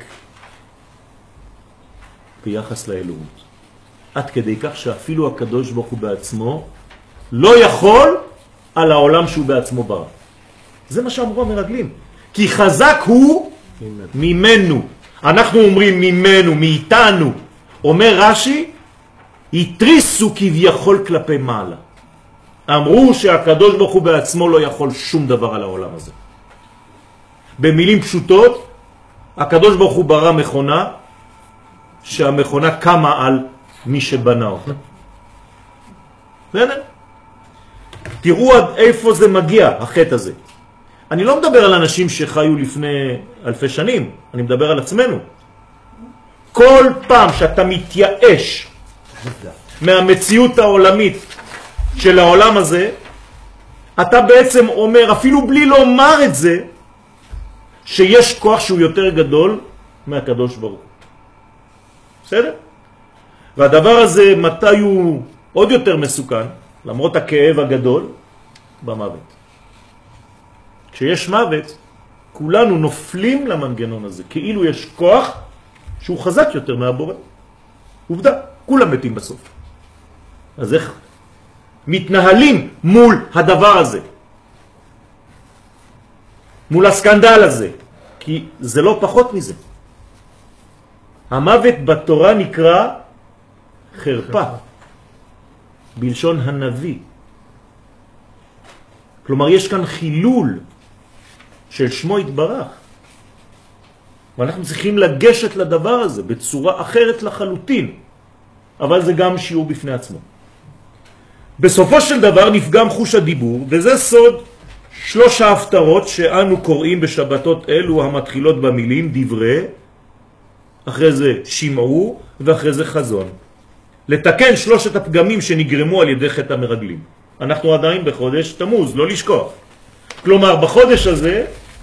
ביחס לאלוהות. עד כדי כך שאפילו הקדוש ברוך הוא בעצמו לא יכול על העולם שהוא בעצמו ברא. זה מה שאמרו המרגלים. כי חזק הוא ממנו. אנחנו אומרים ממנו, מאיתנו. אומר רש"י, התריסו כביכול כלפי מעלה. אמרו שהקדוש ברוך הוא בעצמו לא יכול שום דבר על העולם הזה. במילים פשוטות, הקדוש ברוך הוא ברא מכונה, שהמכונה קמה על מי שבנה אותה. בסדר? תראו עד איפה זה מגיע, החטא הזה. אני לא מדבר על אנשים שחיו לפני אלפי שנים, אני מדבר על עצמנו. כל פעם שאתה מתייאש מהמציאות העולמית של העולם הזה, אתה בעצם אומר, אפילו בלי לומר את זה, שיש כוח שהוא יותר גדול מהקדוש ברוך הוא. בסדר? והדבר הזה, מתי הוא עוד יותר מסוכן, למרות הכאב הגדול, במוות. כשיש מוות, כולנו נופלים למנגנון הזה, כאילו יש כוח שהוא חזק יותר מהבורא. עובדה, כולם מתים בסוף. אז איך מתנהלים מול הדבר הזה? מול הסקנדל הזה? כי זה לא פחות מזה. המוות בתורה נקרא חרפה, בלשון הנביא. כלומר, יש כאן חילול של שמו יתברך. ואנחנו צריכים לגשת לדבר הזה בצורה אחרת לחלוטין. אבל זה גם שיעור בפני עצמו. בסופו של דבר נפגם חוש הדיבור, וזה סוד 3 ההפטרות שאנו קוראים בשבתות אלו המתחילות במילים דברי, אחרי זה שמעו ואחרי זה חזון. לתקן 3 הפגמים שנגרמו על ידי חטא המרגלים. אנחנו עדיין בחודש תמוז, לא לשכוח. כלומר, בחודש הזה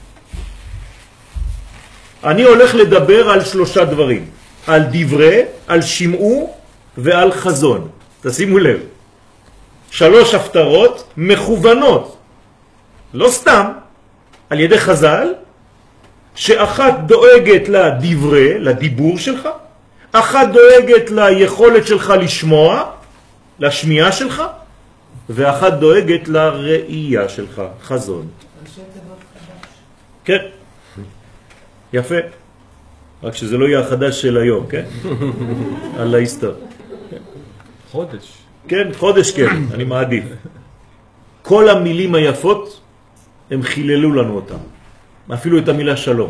אני הולך לדבר על 3 דברים. על דברי, על שמעו ועל חזון. תשימו לב. 3 הפטרות מכוונות. לא סתם, על ידי חז"ל, שאחת דואגת לדברי, לדיבור שלך, אחת דואגת ליכולת שלך לשמוע, לשמיעה שלך, ואחת דואגת לראייה שלך, חזון. כן, יפה. רק שזה לא יהיה החדש של היום, כן? על ההיסטר. חודש. כן, חודש כן, אני מעדיף. כל המילים היפות, הם חיללו לנו אותם. אפילו את המילה שלום.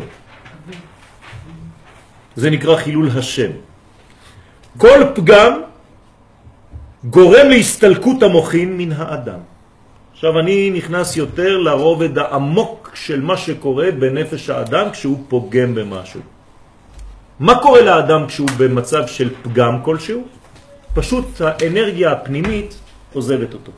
זה נקרא חילול השם. כל פגם גורם להסתלקות המוחין מן האדם. עכשיו אני נכנס יותר לרובד העמוק של מה שקורה בנפש האדם כשהוא פוגם במשהו. מה קורה לאדם כשהוא במצב של פגם כלשהו? פשוט האנרגיה הפנימית עוזבת אותו.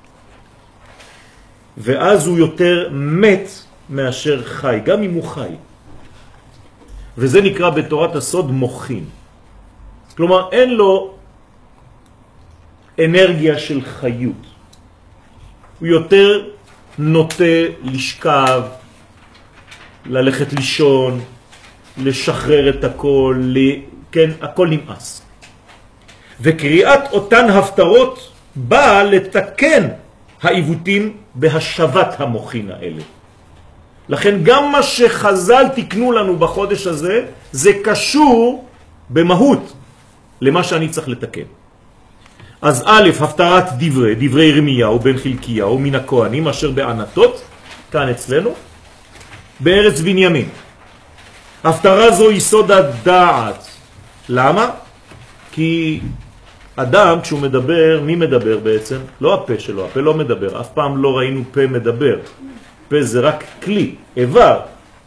ואז הוא יותר מת מאשר חי, גם אם הוא חי. וזה נקרא בתורת הסוד מוחין. כלומר, אין לו אנרגיה של חיות. הוא יותר נוטה לשכב, ללכת לישון, לשחרר את הכל, כן, הכל נמאס. וקריאת אותן הפטרות באה לתקן העיוותים בהשבת המוחין האלה. לכן גם מה שחז"ל תקנו לנו בחודש הזה, זה קשור במהות למה שאני צריך לתקן. אז א', הפטרת דברי ירמיהו בן חלקיהו מן הכהנים אשר בענתות, כאן אצלנו, בארץ בנימין. הפטרה זו יסוד הדעת. למה? כי אדם כשהוא מדבר, מי מדבר בעצם? לא הפה שלו, הפה לא מדבר, אף פעם לא ראינו פה מדבר. פה זה רק כלי, איבר,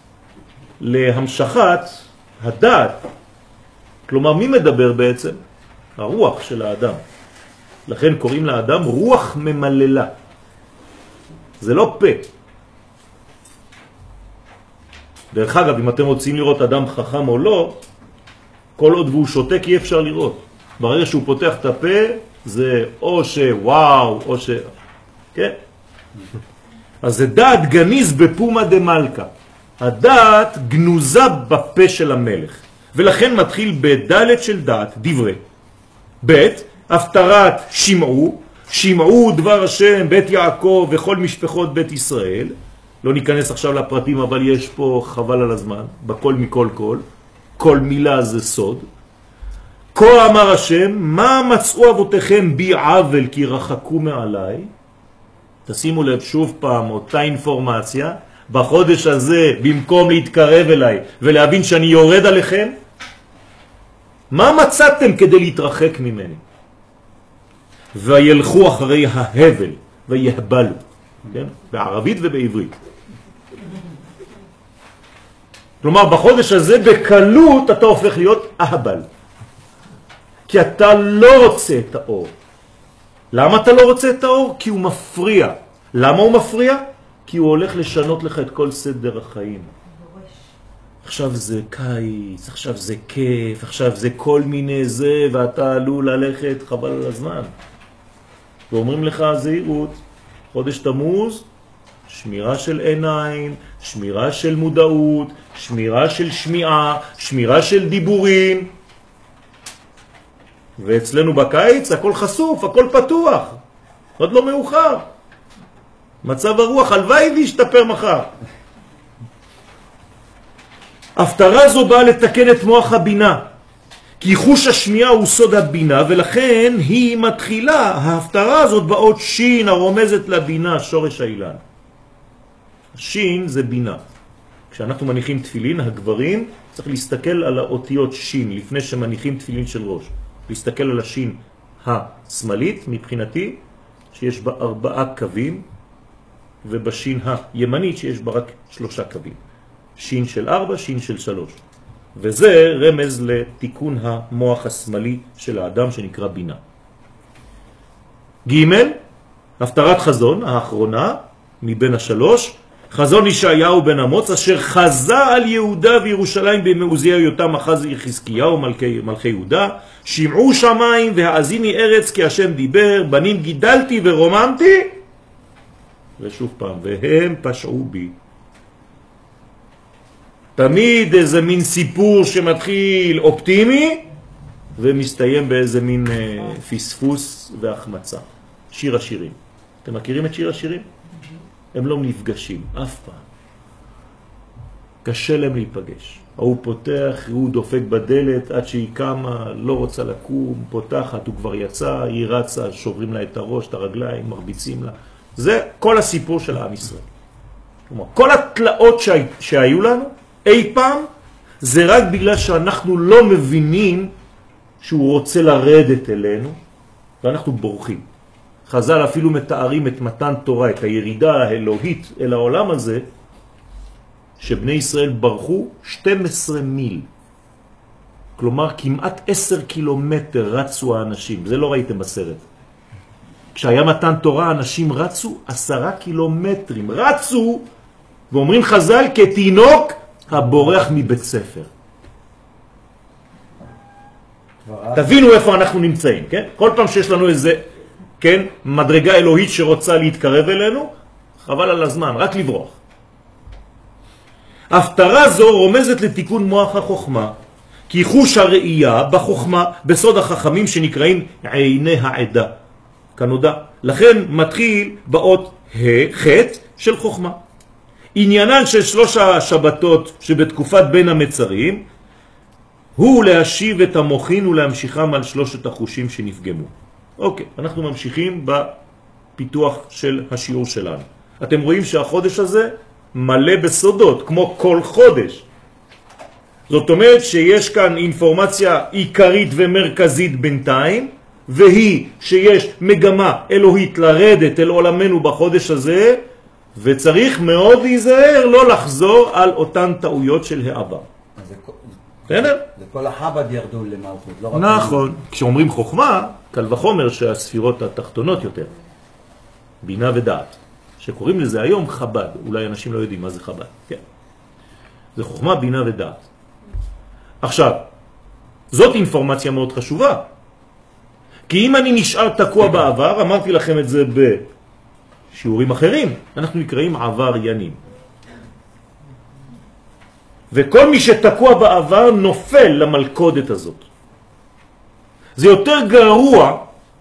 להמשכת הדעת. כלומר, מי מדבר בעצם? הרוח של האדם. לכן קוראים לאדם רוח ממללה. זה לא פה. דרך אגב, אם אתם רוצים לראות אדם חכם או לא, כל עוד והוא שותק אי אפשר לראות. ברגע שהוא פותח את הפה, זה או שוואו, או ש... כן? אז זה דעת גניז בפומה דמלכה. הדעת גנוזה בפה של המלך. ולכן מתחיל בדלת של דעת, דברי. ב' הפטרת שמעו, שמעו דבר השם, בית יעקב וכל משפחות בית ישראל. לא ניכנס עכשיו לפרטים, אבל יש פה חבל על הזמן, בכל מכל כל. כל מילה זה סוד. כה אמר השם, מה מצאו אבותיכם בי עוול כי רחקו מעליי? תשימו לב שוב פעם אותה אינפורמציה, בחודש הזה במקום להתקרב אליי ולהבין שאני יורד עליכם, מה מצאתם כדי להתרחק ממני? וילכו אחרי ההבל ויהבלו, כן? בערבית ובעברית. כלומר בחודש הזה בקלות אתה הופך להיות אהבל, כי אתה לא רוצה את האור. למה אתה לא רוצה את האור? כי הוא מפריע. למה הוא מפריע? כי הוא הולך לשנות לך את כל סדר החיים. עכשיו זה קיץ, עכשיו זה כיף, עכשיו זה כל מיני זה, ואתה עלול ללכת חבל על הזמן. ואומרים לך זהירות, חודש תמוז, שמירה של עיניים, שמירה של מודעות, שמירה של שמיעה, שמירה של דיבורים. ואצלנו בקיץ הכל חשוף, הכל פתוח. עוד לא מאוחר. מצב הרוח הלוואי וישתפר מחר. הפטרה זו באה לתקן את מוח הבינה. כי חוש השמיעה הוא סוד הבינה, ולכן היא מתחילה, ההפטרה הזאת באות שין הרומזת לבינה, שורש האילן. שין זה בינה. כשאנחנו מניחים תפילין, הגברים, צריך להסתכל על האותיות שין, לפני שמניחים תפילין של ראש. להסתכל על השין השמאלית, מבחינתי, שיש בה 4 קווים, ובשין הימנית, שיש בה רק 3 קווים. שין של 4, שין של 3. וזה רמז לתיקון המוח השמאלי של האדם שנקרא בינה. ג' הפטרת חזון, האחרונה, מבין השלוש, חזון ישעיהו בן אמוץ, אשר חזה על יהודה וירושלים במעוזיה יותם אחז יחזקיהו מלכי יהודה, שמעו שמיים והאזיני ארץ כי השם דיבר, בנים גידלתי ורוממתי, ושוב פעם, והם פשעו בי. תמיד איזה מין סיפור שמתחיל אופטימי, ומסתיים באיזה מין פספוס והחמצה. שיר השירים. אתם מכירים את שיר השירים? הם לא נפגשים, אף פעם. קשה להם להיפגש. הוא פותח, הוא דופק בדלת עד שהיא קמה, לא רוצה לקום, פותחת, הוא כבר יצא, היא רצה, שוברים לה את הראש, את הרגליים, מרביצים לה. זה כל הסיפור של העם ישראל. כלומר, כל התלאות שהיו לנו, אי פעם, זה רק בגלל שאנחנו לא מבינים שהוא רוצה לרדת אלינו, ואנחנו בורחים. חז"ל אפילו מתארים את מתן תורה, את הירידה האלוהית אל העולם הזה, שבני ישראל ברחו 12 מיל. כלומר, כמעט 10 קילומטר רצו האנשים. זה לא ראיתם בסרט. כשהיה מתן תורה, אנשים רצו 10 קילומטרים. רצו, ואומרים חז"ל, כתינוק הבורח מבית ספר. תבינו איפה אנחנו נמצאים, כן? כל פעם שיש לנו איזה, כן, מדרגה אלוהית שרוצה להתקרב אלינו, חבל על הזמן, רק לברוח. הפטרה זו רומזת לתיקון מוח החוכמה, כי חוש הראייה בחוכמה בסוד החכמים שנקראים עיני העדה, כנודע. לכן מתחיל באות חטא של חוכמה. עניינן של 3 השבתות שבתקופת בין המצרים הוא להשיב את המוחין ולהמשיכם על 3 החושים שנפגמו. אוקיי, אנחנו ממשיכים בפיתוח של השיעור שלנו. אתם רואים שהחודש הזה מלא בסודות, כמו כל חודש. זאת אומרת שיש כאן אינפורמציה עיקרית ומרכזית בינתיים, והיא שיש מגמה אלוהית לרדת אל עולמנו בחודש הזה, וצריך מאוד להיזהר לא לחזור על אותן טעויות של העבר. בסדר? וכל החב"ד ירדו למלכות, לא רק... נכון. כשאומרים חוכמה, קל וחומר שהספירות התחתונות יותר. בינה ודעת. שקוראים לזה היום חב"ד. אולי אנשים לא יודעים מה זה חב"ד. כן. זה חוכמה, בינה ודעת. עכשיו, זאת אינפורמציה מאוד חשובה. כי אם אני נשאר תקוע בעבר, אמרתי לכם את זה בשיעורים אחרים, אנחנו נקראים עבריינים. וכל מי שתקוע בעבר נופל למלכודת הזאת. זה יותר גרוע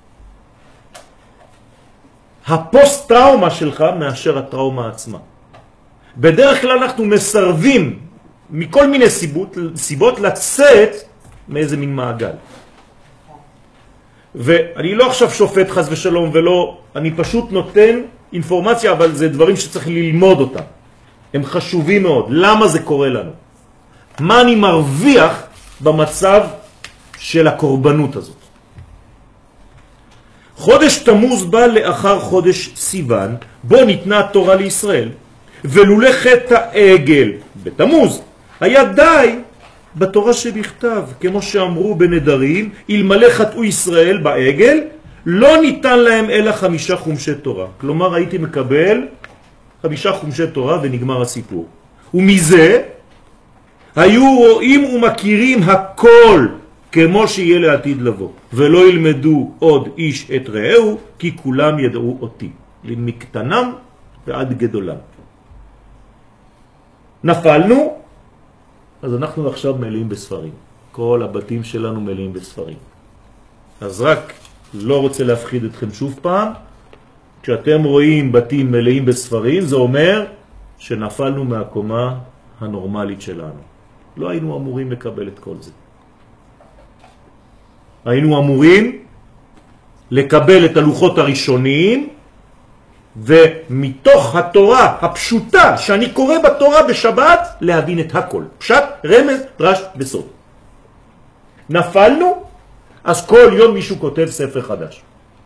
הפוסט-טראומה שלך מאשר הטראומה עצמה. בדרך כלל אנחנו מסרבים מכל מיני סיבות לצאת מאיזה מין מעגל. ואני לא עכשיו שופט חס ושלום ולא, אני פשוט נותן אינפורמציה, אבל זה דברים שצריך ללמוד אותם. הם חשובים מאוד. למה זה קורה לנו? מה אני מרוויח במצב של הקורבנות הזאת? חודש תמוז בא לאחר חודש סיוון, בו ניתנה התורה לישראל. ולולא חטא העגל בתמוז, היה די בתורה שבכתב, כמו שאמרו בנדרים, אלמלא חטאו ישראל בעגל, לא ניתן להם אלא 5 חומשי תורה. כלומר, הייתי מקבל 5 חומשי תורה ונגמר הסיפור. ומזה היו רואים ומכירים הכל כמו שיהיה לעתיד לבוא, ולא ילמדו עוד איש את רעהו, כי כולם ידעו אותי, מקטנם ועד גדולם. נפלנו, אז אנחנו עכשיו מלאים בספרים. כל הבתים שלנו מלאים בספרים. אז רק לא רוצה להפחיד אתכם שוב פעם, כשאתם רואים בתים מלאים בספרים, זה אומר שנפלנו מהקומה הנורמלית שלנו. לא היינו אמורים לקבל את כל זה. היינו אמורים לקבל את הלוחות הראשוניים, ומתוך התורה הפשוטה שאני קורא בתורה בשבת, להבין את הכל. פשט, רמז, דרש וסוד. נפלנו, אז כל יום מישהו כותב ספר חדש.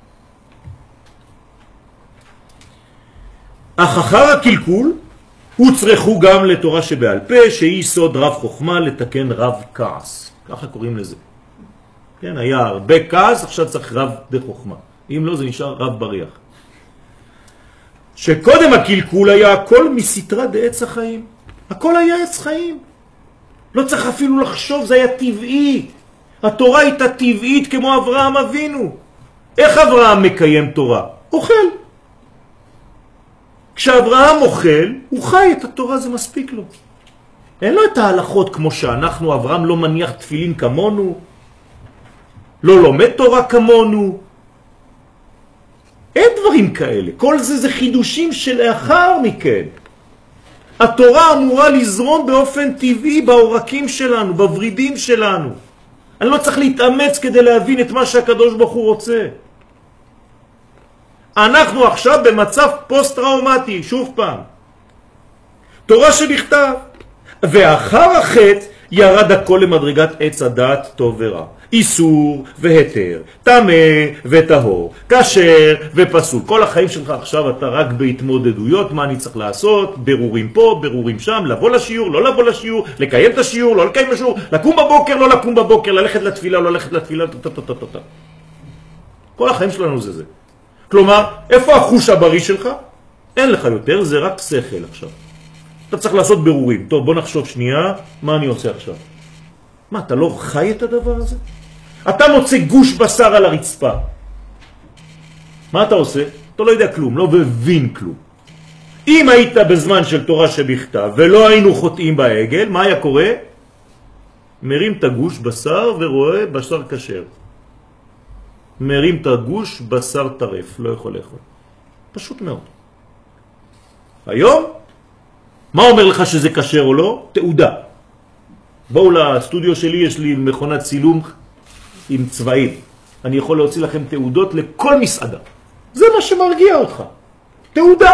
אך אחר הקלקול, הוצרכו גם לתורה שבעל פה, שהיא סוד רב חוכמה לתקן רב כעס. ככה קוראים לזה. כן, היה הרבה כעס, עכשיו צריך רב בחוכמה. אם לא, זה נשאר רב בריח. שקודם הקלקול היה הכל מסתרה דעץ החיים. הכל היה עץ חיים. לא צריך אפילו לחשוב, זה היה טבעי. התורה הייתה טבעית כמו אברהם אבינו. איך אברהם מקיים תורה? אוכל. כשאברהם אוכל, הוא חי את התורה, זה מספיק לו. אין לו את ההלכות כמו שאנחנו, אברהם לא מניח תפילין כמונו, לא לומד תורה כמונו. אין דברים כאלה. כל זה חידושים שלאחר מכן. התורה אמורה לזרום באופן טבעי בעורקים שלנו, בוורידים שלנו. אני לא צריך להתאמץ כדי להבין את מה שהקדוש ברוך הוא רוצה. אנחנו עכשיו במצב פוסט-טראומטי, שוב פעם. תורה שבכתב. ואחר החטא ירד הכל למדרגת עץ הדעת טוב ורע. איסור והיתר, תמה וטהור, כשר ופסול. כל החיים שלך עכשיו אתה רק בהתמודדויות, מה אני צריך לעשות, ברורים פה, ברורים שם, לבוא לשיעור, לא לבוא לשיעור, לקיים את השיעור, לא לקיים את השיעור, לקום בבוקר, לא לקום בבוקר, ללכת לתפילה, לא ללכת לתפילה, כל החיים שלנו זה. כלומר, איפה החוש הבריא שלך? אין לך יותר, זה רק שכל עכשיו. אתה צריך לעשות ברורים. טוב, בוא נחשוב שנייה, מה אני עושה עכשיו? מה, אתה לא חי את הדבר הזה? אתה מוצא גוש בשר על הרצפה. מה אתה עושה? אתה לא יודע כלום, לא מבין כלום. אם היית בזמן של תורה שבכתב ולא היינו חוטאים בעגל, מה היה קורה? מרים את הגוש בשר ורואה בשר כשר. מרים את הגוש בשר טרף, לא יכול לאכול. פשוט מאוד. היום, מה אומר לך שזה כשר או לא? תעודה. בואו לסטודיו שלי, יש לי מכונת צילום עם צבעים. אני יכול להוציא לכם תעודות לכל מסעדה. זה מה שמרגיע אותך. תעודה.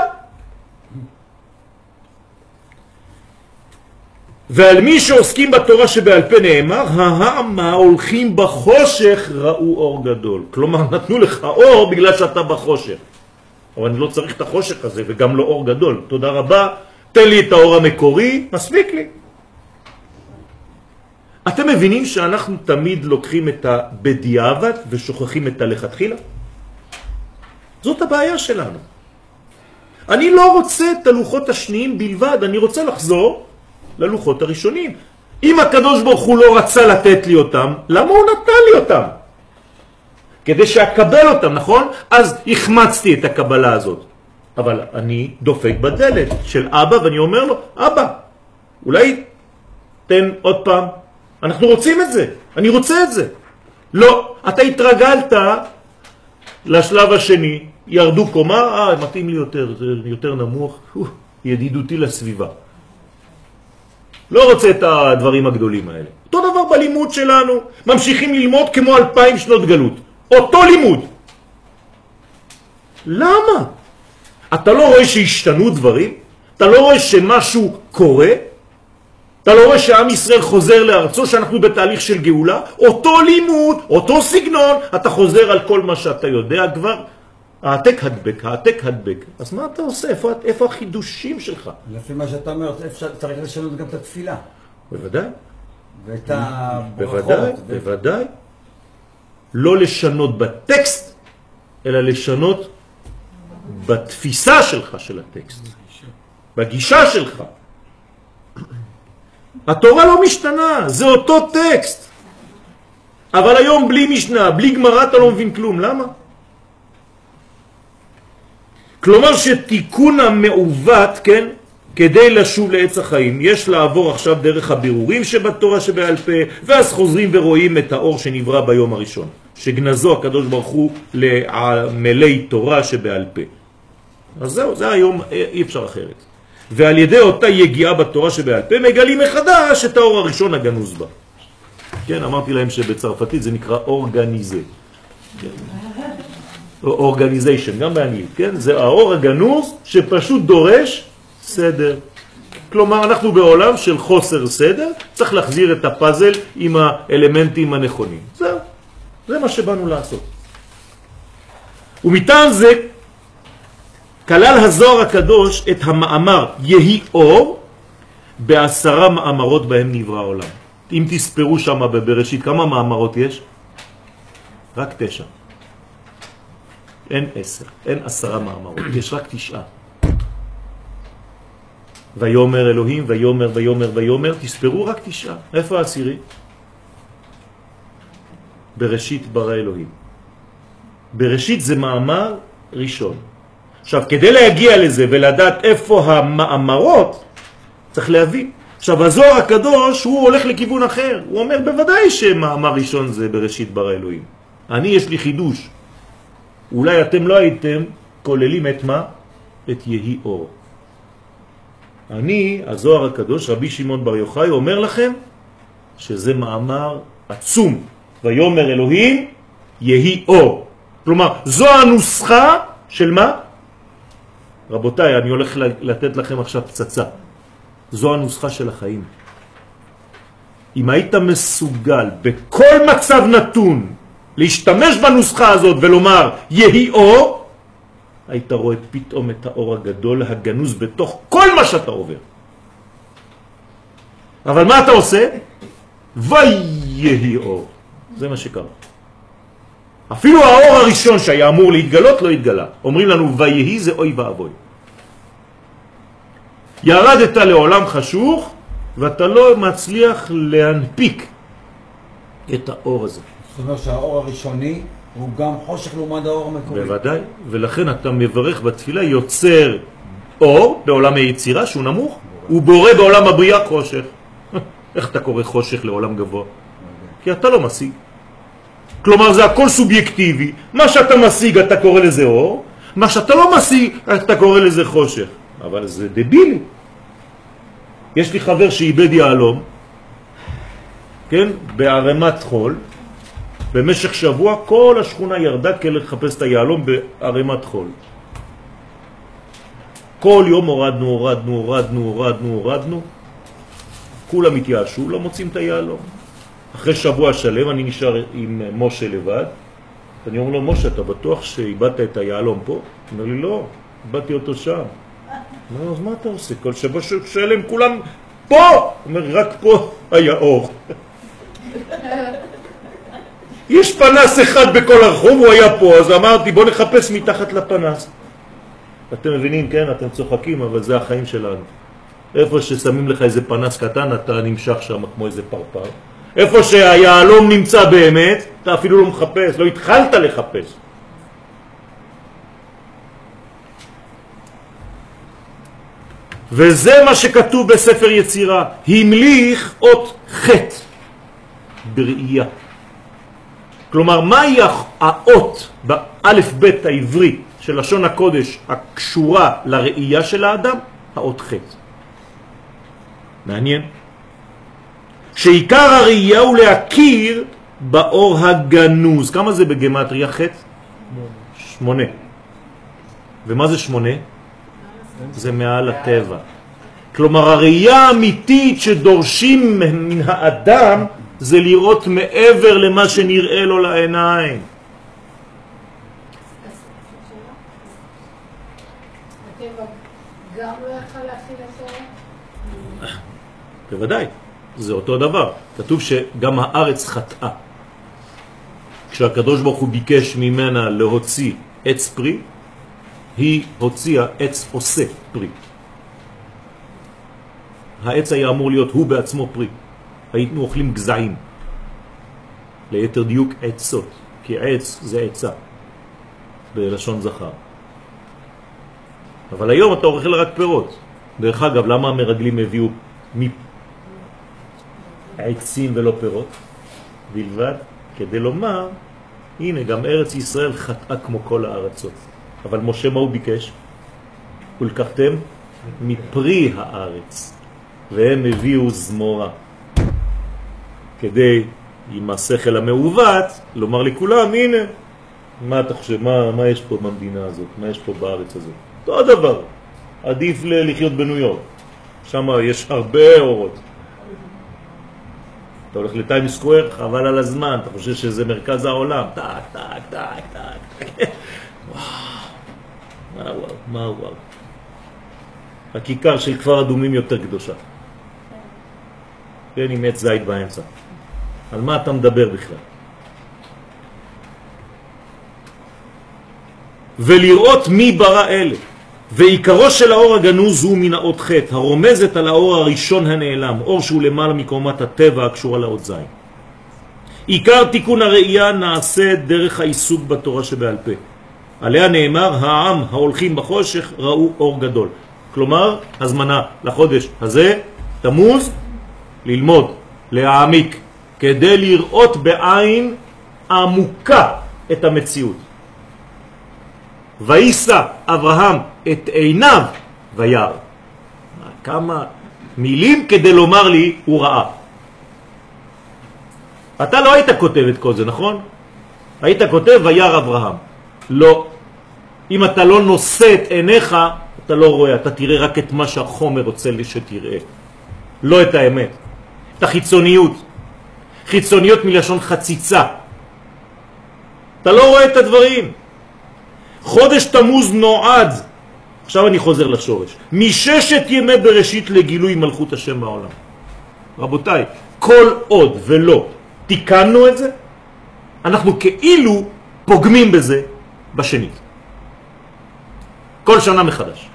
ועל מי שעוסקים בתורה שבעל פה נאמר, העם ההולכים בחושך ראו אור גדול. כלומר, נתנו לך אור בגלל שאתה בחושך. אבל אני לא צריך את החושך הזה וגם לא אור גדול. תודה רבה, תן לי את האור המקורי, מספיק לי. אתם מבינים שאנחנו תמיד לוקחים את הבדיעבד ושוכחים את הלכתחילה? זאת הבעיה שלנו. אני לא רוצה את הלוחות השניים בלבד, אני רוצה לחזור ללוחות הראשונים. אם הקדוש ברוך הוא לא רצה לתת לי אותם, למה הוא נתן לי אותם? כדי שאקבל אותם, נכון? אז החמצתי את הקבלה הזאת. אבל אני דופק בדלת של אבא ואני אומר לו, אבא, אולי תן עוד פעם. אנחנו רוצים את זה, אני רוצה את זה. לא, אתה התרגלת לשלב השני, ירדו קומה, מתאים לי יותר, זה יותר נמוך, ידידותי לסביבה. לא רוצה את הדברים הגדולים האלה. אותו דבר בלימוד שלנו, ממשיכים ללמוד כמו 2000 שנות גלות. אותו לימוד. למה? אתה לא רואה שהשתנו דברים? אתה לא רואה שמשהו קורה? אתה לא רואה שעם ישראל חוזר לארצו, שאנחנו בתהליך של גאולה? אותו לימוד, אותו סגנון, אתה חוזר על כל מה שאתה יודע כבר. העתק הדבק. אז מה אתה עושה? איפה החידושים שלך? לפי מה שאתה אומר, צריך לשנות גם את התפילה. בוודאי. ואת הברכות. בוודאי. לא לשנות בטקסט, אלא לשנות בתפיסה שלך של הטקסט. בגישה שלך. התורה לא משתנה, זה אותו טקסט. אבל היום בלי משנה, בלי גמרא אתה לא מבין כלום. למה? כלומר שתיקון המעוות, כן, כדי לשוב לעץ החיים, יש לעבור עכשיו דרך הבירורים שבתורה שבעל פה, ואז חוזרים ורואים את האור שנברא ביום הראשון, שגנזו הקדוש ברוך הוא לעמלי תורה שבעל פה. אז זהו, זה היום אי אפשר אחרת. ועל ידי אותה יגיעה בתורה שבעל פה, מגלים מחדש את האור הראשון הגנוז בה. כן, אמרתי להם שבצרפתית זה נקרא אורגניזה. כן. אורגניזיישן, גם באנגלית, כן? זה האור הגנוז שפשוט דורש סדר. כלומר, אנחנו בעולם של חוסר סדר, צריך להחזיר את הפאזל עם האלמנטים הנכונים. זהו, זה מה שבאנו לעשות. ומטעם זה, כלל הזוהר הקדוש את המאמר יהי אור, ב10 מאמרות בהם נברא העולם. אם תספרו שם בבראשית, כמה מאמרות יש? רק 9. אין 10, אין 10 מאמרות, יש רק 9. ויומר אלוהים, ויומר, תספרו רק 9. איפה העשירי? בראשית ברא אלוהים. בראשית זה מאמר ראשון. עכשיו, כדי להגיע לזה ולדעת איפה המאמרות, צריך להבין. עכשיו, הזוהר הקדוש הוא הולך לכיוון אחר. הוא אומר, בוודאי שמאמר ראשון זה בראשית ברא אלוהים. אני יש לי חידוש. אולי אתם לא הייתם כוללים את מה? את יהי אור. אני, הזוהר הקדוש, רבי שמעון בר יוחאי, אומר לכם שזה מאמר עצום. ויומר אלוהים יהי אור. כלומר, זו הנוסחה של מה? רבותיי, אני הולך לתת לכם עכשיו פצצה. זו הנוסחה של החיים. אם היית מסוגל בכל מצב נתון להשתמש בנוסחה הזאת ולומר יהי אור, היית רואה פתאום את האור הגדול הגנוז בתוך כל מה שאתה עובר. אבל מה אתה עושה? ויהי אור. זה מה שקרה. אפילו האור הראשון שהיה אמור להתגלות לא התגלה. אומרים לנו ויהי זה אוי ואבוי. ירדת לעולם חשוך ואתה לא מצליח להנפיק את האור הזה. זאת אומרת שהאור הראשוני הוא גם חושך לעומת האור המקורי. בוודאי, ולכן אתה מברך בתפילה יוצר אור בעולם היצירה שהוא נמוך, הוא בורא בעולם הבריאה חושך. איך אתה קורא חושך לעולם גבוה? כי אתה לא משיג. כלומר זה הכל סובייקטיבי, מה שאתה משיג אתה קורא לזה אור, מה שאתה לא משיג אתה קורא לזה חושך. אבל זה דבילי. יש לי חבר שאיבד יעלום, כן, בערמת חול, במשך שבוע כל השכונה ירדה כדי לחפש את היעלום בערמת חול. כל יום הורדנו, כולם התייאשו, לא מוצאים את היעלום. אחרי שבוע שלם אני נשאר עם משה לבד, אני אומר לו, משה, אתה בטוח שאיבדת את היעלום פה? הוא אומר לי, לא, איבדתי אותו שם. אומר, אז מה אתה עושה? כל שבוע שלם כולם פה! הוא אומר, רק פה היה אור. יש פנס אחד בכל הרחוב, הוא היה פה, אז אמרתי, בוא נחפש מתחת לפנס. אתם מבינים, כן? אתם צוחקים, אבל זה החיים שלנו. איפה ששמים לך איזה פנס קטן, אתה נמשך שם כמו איזה פרפר. איפה שהיעלום נמצא באמת, אתה אפילו לא מחפש, לא התחלת לחפש. וזה מה שכתוב בספר יצירה, המליך אות חטא בראייה. כלומר, מהי האות באלף בית העברי של לשון הקודש הקשורה לראייה של האדם? האות חטא. מעניין. שעיקר הראייה הוא להכיר באור הגנוז. כמה זה בגמטריה חטא? 8. ומה זה 8? זה מעל הטבע. כלומר, הראייה האמיתית שדורשים מן האדם זה לראות מעבר למה שנראה לו לעיניים. הטבע גם לא יכול להכיל את זה? בוודאי, זה אותו דבר. כתוב שגם הארץ חטאה. כשהקדוש ברוך הוא ביקש ממנה להוציא עץ פרי, היא הוציאה עץ עושה פרי. העץ היה אמור להיות הוא בעצמו פרי. היינו אוכלים גזעים. ליתר דיוק עצות, כי עץ זה עצה בלשון זכר. אבל היום אתה אוכל רק פירות. דרך אגב, למה המרגלים הביאו עצים ולא פירות? בלבד כדי לומר, הנה גם ארץ ישראל חטאה כמו כל הארצות. אבל משה מה הוא ביקש? ולקחתם מפרי הארץ, והם הביאו זמורה. כדי עם השכל המעוות לומר לכולם, הנה, מה אתה חושב, מה יש פה במדינה הזאת, מה יש פה בארץ הזאת? אותו דבר, עדיף לחיות בניו יורק, שם יש הרבה אורות. אתה הולך לטיים סקוואר, חבל על הזמן, אתה חושב שזה מרכז העולם, טק, טק, טק, טק, טק. וואו. הכיכר של כפר אדומים יותר קדושה. כן, עם עץ זית באמצע. על מה אתה מדבר בכלל? ולראות מי ברא אלה. ועיקרו של האור הגנוז הוא מן האות חטא, הרומזת על האור הראשון הנעלם, אור שהוא למעלה מקומת הטבע הקשורה לאות זין. עיקר תיקון הראייה נעשה דרך העיסוק בתורה שבעל פה. עליה נאמר, העם ההולכים בחושך ראו אור גדול. כלומר, הזמנה לחודש הזה, תמוז, ללמוד, להעמיק, כדי לראות בעין עמוקה את המציאות. וישא אברהם את עיניו וירא. כמה מילים כדי לומר לי הוא ראה. אתה לא היית כותב את כל זה, נכון? היית כותב וירא אברהם. לא. אם אתה לא נושא את עיניך, אתה לא רואה, אתה תראה רק את מה שהחומר רוצה שתראה. לא את האמת. את החיצוניות. חיצוניות מלשון חציצה. אתה לא רואה את הדברים. חודש תמוז נועד, עכשיו אני חוזר לשורש, מששת ימי בראשית לגילוי מלכות השם בעולם. רבותיי, כל עוד ולא תיקנו את זה, אנחנו כאילו פוגמים בזה בשנית. כל שנה מחדש.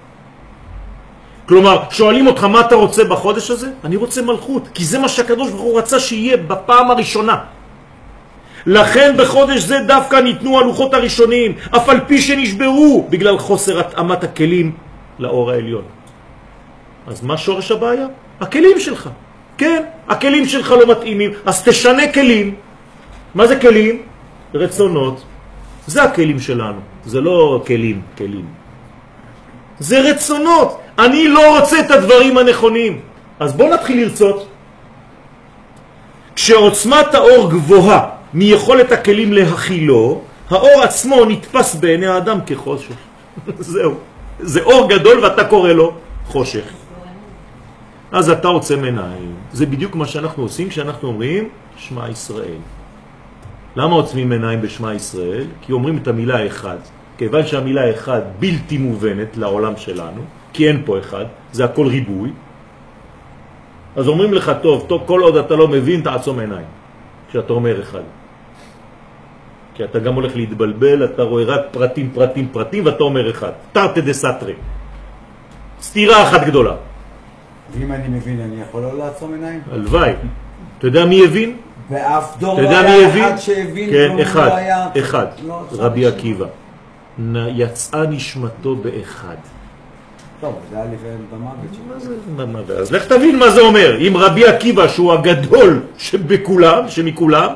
כלומר, שואלים אותך מה אתה רוצה בחודש הזה? אני רוצה מלכות, כי זה מה שהקדוש ברוך הוא רצה שיהיה בפעם הראשונה. לכן בחודש זה דווקא ניתנו הלוחות הראשונים, אף על פי שנשברו בגלל חוסר התאמת הכלים לאור העליון. אז מה שורש הבעיה? הכלים שלך. כן, הכלים שלך לא מתאימים, אז תשנה כלים. מה זה כלים? רצונות. זה הכלים שלנו, זה לא כלים. זה רצונות. אני לא רוצה את הדברים הנכונים. אז בוא נתחיל לרצות. כשעוצמת האור גבוהה מיכולת הכלים להכילו, האור עצמו נתפס בעיני האדם כחושך. זהו. זה אור גדול ואתה קורא לו חושך. אז אתה עוצם עיניים. זה בדיוק מה שאנחנו עושים כשאנחנו אומרים שמע ישראל. למה עוצמים עיניים בשמע ישראל? כי אומרים את המילה אחד. כיוון שהמילה אחד בלתי מובנת לעולם שלנו, כי אין פה אחד, זה הכל ריבוי. אז אומרים לך, טוב, כל עוד אתה לא מבין, תעצום עיניים. כשאתה אומר אחד. כי אתה גם הולך להתבלבל, אתה רואה רק פרטים, ואתה אומר אחד. תרתי דסתרי. סתירה אחת גדולה. ואם אני מבין, אני יכול לא לעצום עיניים? הלוואי. אתה יודע מי הבין? באף דור לא היה אחד שהבין, כן, אחד, לא היה... אחד. לא, רבי עקיבא. יצאה נשמתו באחד. טוב, זה היה לפעמים במוות. אז לך תבין מה זה אומר. אם רבי עקיבא, שהוא הגדול שמכולם,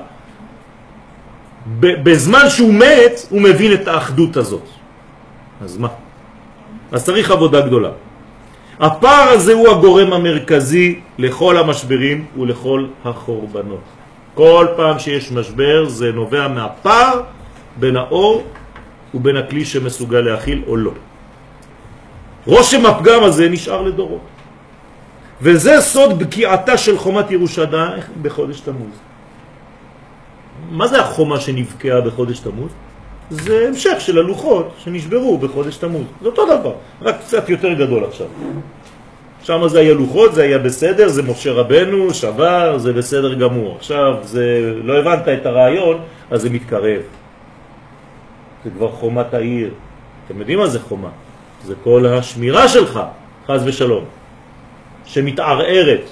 בזמן שהוא מת, הוא מבין את האחדות הזאת. אז מה? אז צריך עבודה גדולה. הפער הזה הוא הגורם המרכזי לכל המשברים ולכל החורבנות. כל פעם שיש משבר זה נובע מהפער בין האור ובין הכלי שמסוגל להכיל או לא. רושם הפגם הזה נשאר לדורות. וזה סוד בקיעתה של חומת ירושלים בחודש תמוז. מה זה החומה שנבקעה בחודש תמוז? זה המשך של הלוחות שנשברו בחודש תמוז. זה אותו דבר, רק קצת יותר גדול עכשיו. שם זה היה לוחות, זה היה בסדר, זה משה רבנו, שבר, זה בסדר גמור. עכשיו זה לא הבנת את הרעיון, אז זה מתקרב. זה כבר חומת העיר. אתם יודעים מה זה חומה? זה כל השמירה שלך, חס ושלום, שמתערערת.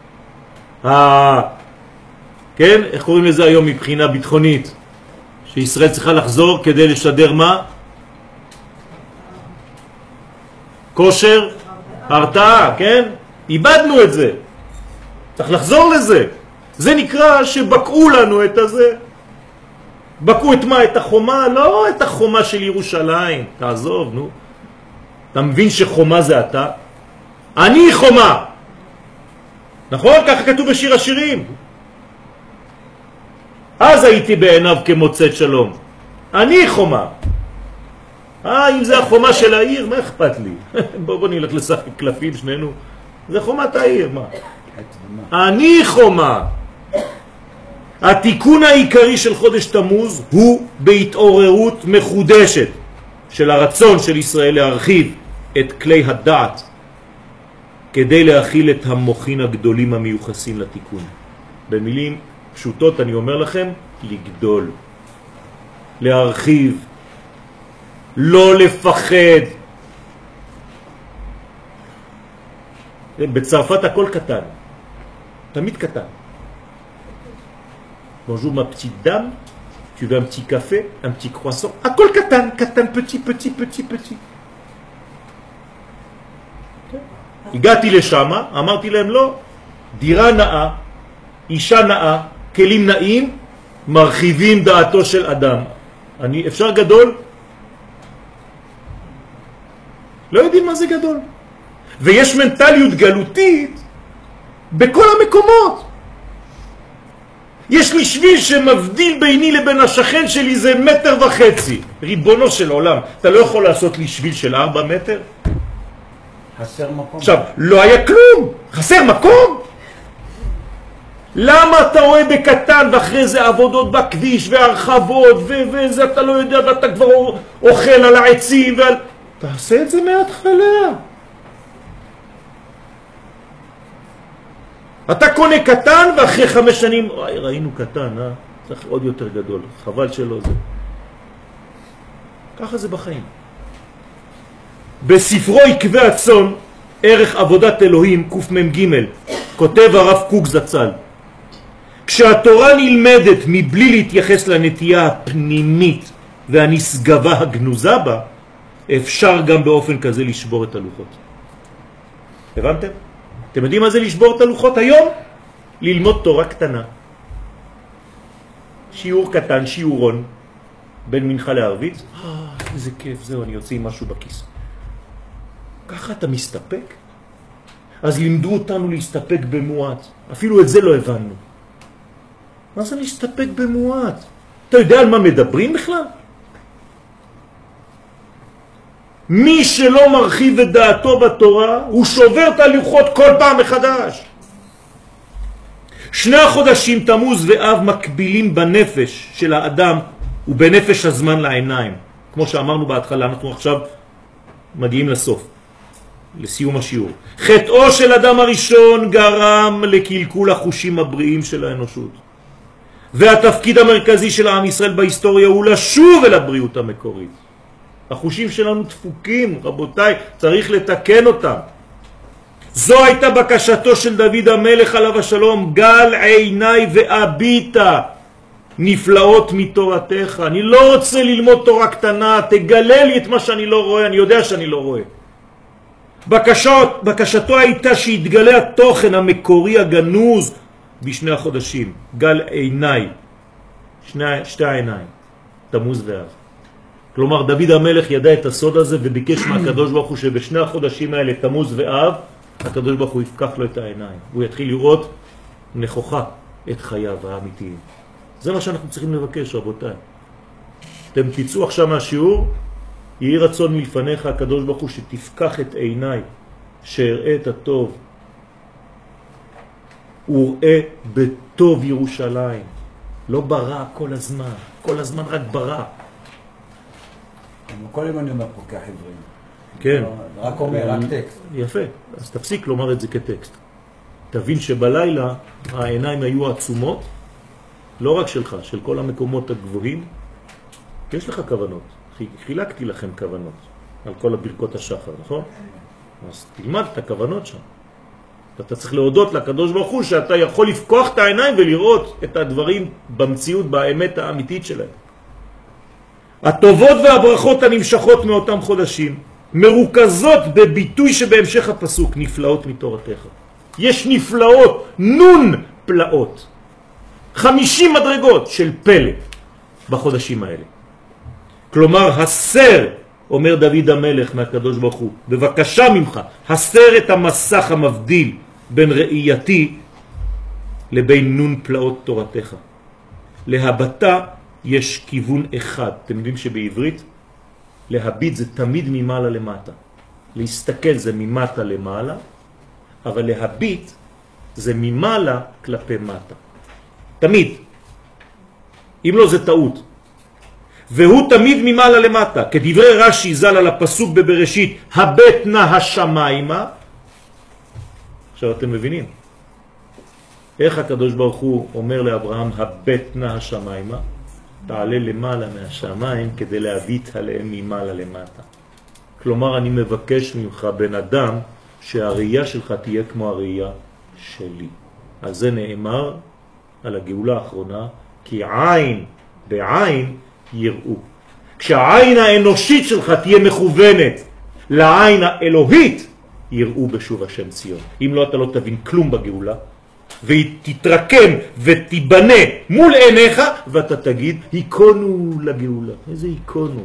כן? איך קוראים לזה היום מבחינה ביטחונית? שישראל צריכה לחזור כדי לשדר מה? כושר, הרתעה, כן? איבדנו את זה. צריך לחזור לזה. זה נקרא שבקעו לנו את הזה. בקעו את מה? את החומה? לא את החומה של ירושלים. תעזוב, נו. אתה מבין שחומה זה אתה? אני חומה. נכון? ככה כתוב בשיר השירים. אז הייתי בעיניו כמוצאת שלום. אני חומה. אם זה החומה של העיר, מה אכפת לי? בוא נלך לשחק קלפים שנינו. זה חומת העיר, מה? אני חומה. התיקון העיקרי של חודש תמוז הוא בהתעוררות מחודשת של הרצון של ישראל להרחיב את כלי הדעת כדי להכיל את המוחין הגדולים המיוחסים לתיקון. במילים פשוטות אני אומר לכם, לגדול, להרחיב, לא לפחד. בצרפת הכל קטן, תמיד קטן. Bonjour ma petite dame, tu veux un petit café, un petit croissant? הכל קטן, קטן, petit. הגעתי לשם, אמרתי להם לא, דירה נאה, אישה נאה, כלים נאים, מרחיבים דעתו של אדם. אפשר גדול? לא יודעים מה זה גדול. ויש מנטליות גלותית בכל המקומות. יש לי שביל שמבדיל ביני לבין השכן שלי זה 1.5 מטר. ריבונו של עולם, אתה לא יכול לעשות לי שביל של 4 מטר? חסר מקום. עכשיו, לא היה כלום, חסר מקום. למה אתה רואה בקטן ואחרי זה עבודות בכביש והרחבות וזה אתה לא יודע ואתה כבר אוכל על העצים תעשה את זה מההתחלה. אתה קונה קטן ואחרי 5 שנים ראינו קטן, צריך עוד יותר גדול, חבל שלא זה. ככה זה בחיים. בספרו עקבי הצאן, ערך עבודת אלוהים, קמ"ג, כותב הרב קוק זצ"ל, כשהתורה נלמדת מבלי להתייחס לנטייה הפנימית והנסגבה הגנוזה בה, אפשר גם באופן כזה לשבור את הלוחות. הבנתם? אתם יודעים מה זה לשבור את הלוחות היום? ללמוד תורה קטנה. שיעור קטן, שיעורון, בין מנחה לערבית. איזה כיף, זהו, אני יוצא עם משהו בכיס. ככה אתה מסתפק? אז לימדו אותנו להסתפק במועט. אפילו את זה לא הבנו. מה זה להסתפק במועט? אתה יודע על מה מדברים בכלל? מי שלא מרחיב את דעתו בתורה, הוא שובר את הלוחות כל פעם מחדש. 2 החודשים תמוז ואב מקבילים בנפש של האדם ובנפש הזמן לעיניים. כמו שאמרנו בהתחלה, אנחנו עכשיו מגיעים לסוף, לסיום השיעור. חטאו של אדם הראשון גרם לקלקול החושים הבריאים של האנושות. והתפקיד המרכזי של העם ישראל בהיסטוריה הוא לשוב אל הבריאות המקורית. החושים שלנו דפוקים, רבותיי, צריך לתקן אותם. זו הייתה בקשתו של דוד המלך עליו השלום, גל עיניי ואביטה נפלאות מתורתך. אני לא רוצה ללמוד תורה קטנה, תגלה לי את מה שאני לא רואה, אני יודע שאני לא רואה. בקשתו הייתה שיתגלה התוכן המקורי הגנוז בשני החודשים, גל עיניי, שתי העיניים, תמוז ואב. כלומר, דוד המלך ידע את הסוד הזה וביקש מהקדוש ברוך הוא שבשני החודשים האלה, תמוז ואב, הקדוש ברוך הוא יפקח לו את העיניים. הוא יתחיל לראות נכוחה את חייו האמיתיים. זה מה שאנחנו צריכים לבקש, רבותיי. אתם תצאו עכשיו מהשיעור, יהי רצון מלפניך הקדוש ברוך הוא שתפקח את עיניי, שיראה את הטוב. הוא ראה בטוב ירושלים, לא ברע כל הזמן, כל הזמן רק ברע. כל יום אני אומר פוקח עברים. כן. רק אומר, רק טקסט. יפה, אז תפסיק לומר את זה כטקסט. תבין שבלילה העיניים היו עצומות, לא רק שלך, של כל המקומות הגבוהים. יש לך כוונות, חילקתי לכם כוונות על כל הברכות השחר, נכון? אז תלמד את הכוונות שם. אתה צריך להודות לקדוש ברוך הוא שאתה יכול לפקוח את העיניים ולראות את הדברים במציאות, באמת האמיתית שלהם. הטובות והברכות הנמשכות מאותם חודשים מרוכזות בביטוי שבהמשך הפסוק, נפלאות מתורתך. יש נפלאות, נון פלאות, 50 מדרגות של פלא בחודשים האלה. כלומר, הסר, אומר דוד המלך מהקדוש ברוך הוא, בבקשה ממך, הסר את המסך המבדיל בין ראייתי לבין נון פלאות תורתך. להבטה יש כיוון אחד. אתם יודעים שבעברית להביט זה תמיד ממעלה למטה. להסתכל זה ממטה למעלה, אבל להביט זה ממעלה כלפי מטה. תמיד. אם לא זה טעות. והוא תמיד ממעלה למטה. כדברי רש"י ז"ל על הפסוק בבראשית, הבט נא השמיימה. עכשיו אתם מבינים. איך הקדוש ברוך הוא אומר לאברהם, הבט נא השמיימה? תעלה למעלה מהשמיים כדי להביט עליהם ממעלה למטה. כלומר, אני מבקש ממך, בן אדם, שהראייה שלך תהיה כמו הראייה שלי. על זה נאמר, על הגאולה האחרונה, כי עין בעין יראו. כשהעין האנושית שלך תהיה מכוונת לעין האלוהית, יראו בשוב השם ציון. אם לא, אתה לא תבין כלום בגאולה, והיא תתרקם ותיבנה מול עיניך, ואתה תגיד, היכונו לגאולה. איזה היכונו?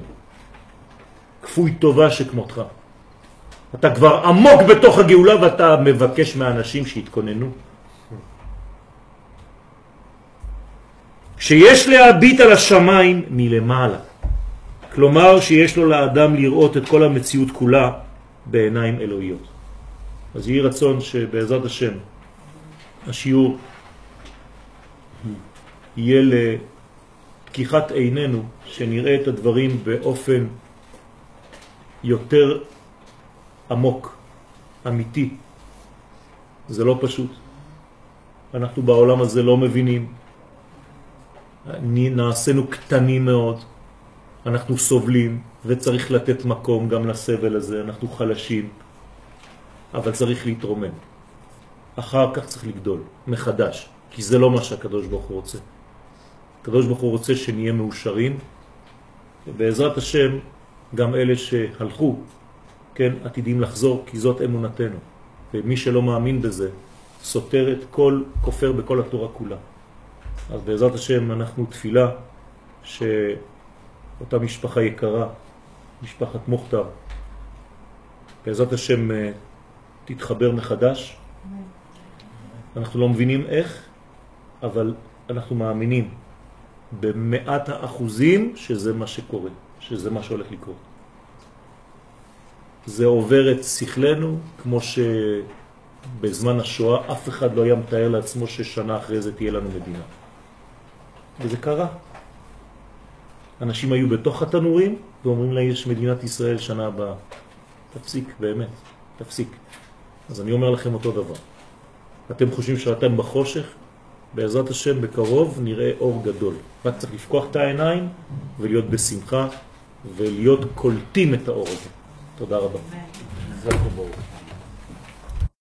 כפוי טובה שכמותך. אתה כבר עמוק בתוך הגאולה, ואתה מבקש מהאנשים שיתכוננו. שיש להביט על השמיים מלמעלה. כלומר שיש לו לאדם לראות את כל המציאות כולה בעיניים אלוהיות. אז יהי רצון שבעזרת השם השיעור יהיה לפקיחת עינינו, שנראה את הדברים באופן יותר עמוק, אמיתי. זה לא פשוט. אנחנו בעולם הזה לא מבינים. נעשינו קטנים מאוד. אנחנו סובלים וצריך לתת מקום גם לסבל הזה. אנחנו חלשים, אבל צריך להתרומם. אחר כך צריך לגדול, מחדש, כי זה לא מה שהקדוש ברוך הוא רוצה. הקדוש ברוך הוא רוצה שנהיה מאושרים, ובעזרת השם גם אלה שהלכו, כן, עתידים לחזור, כי זאת אמונתנו. ומי שלא מאמין בזה, סותר את כל, כופר בכל התורה כולה. אז בעזרת השם אנחנו תפילה שאותה משפחה יקרה, משפחת מוכתר, בעזרת השם תתחבר מחדש. אנחנו לא מבינים איך, אבל אנחנו מאמינים במאת האחוזים שזה מה שקורה, שזה מה שהולך לקרות. זה עובר את שכלנו, כמו שבזמן השואה אף אחד לא היה מתאר לעצמו ששנה אחרי זה תהיה לנו מדינה. וזה קרה. אנשים היו בתוך התנורים ואומרים לה יש מדינת ישראל שנה הבאה. תפסיק, באמת, תפסיק. אז אני אומר לכם אותו דבר. אתם חושבים שאתם בחושך? בעזרת השם בקרוב נראה אור גדול. רק צריך לפקוח את העיניים ולהיות בשמחה ולהיות קולטים את האור הזה. תודה רבה. זה ברור.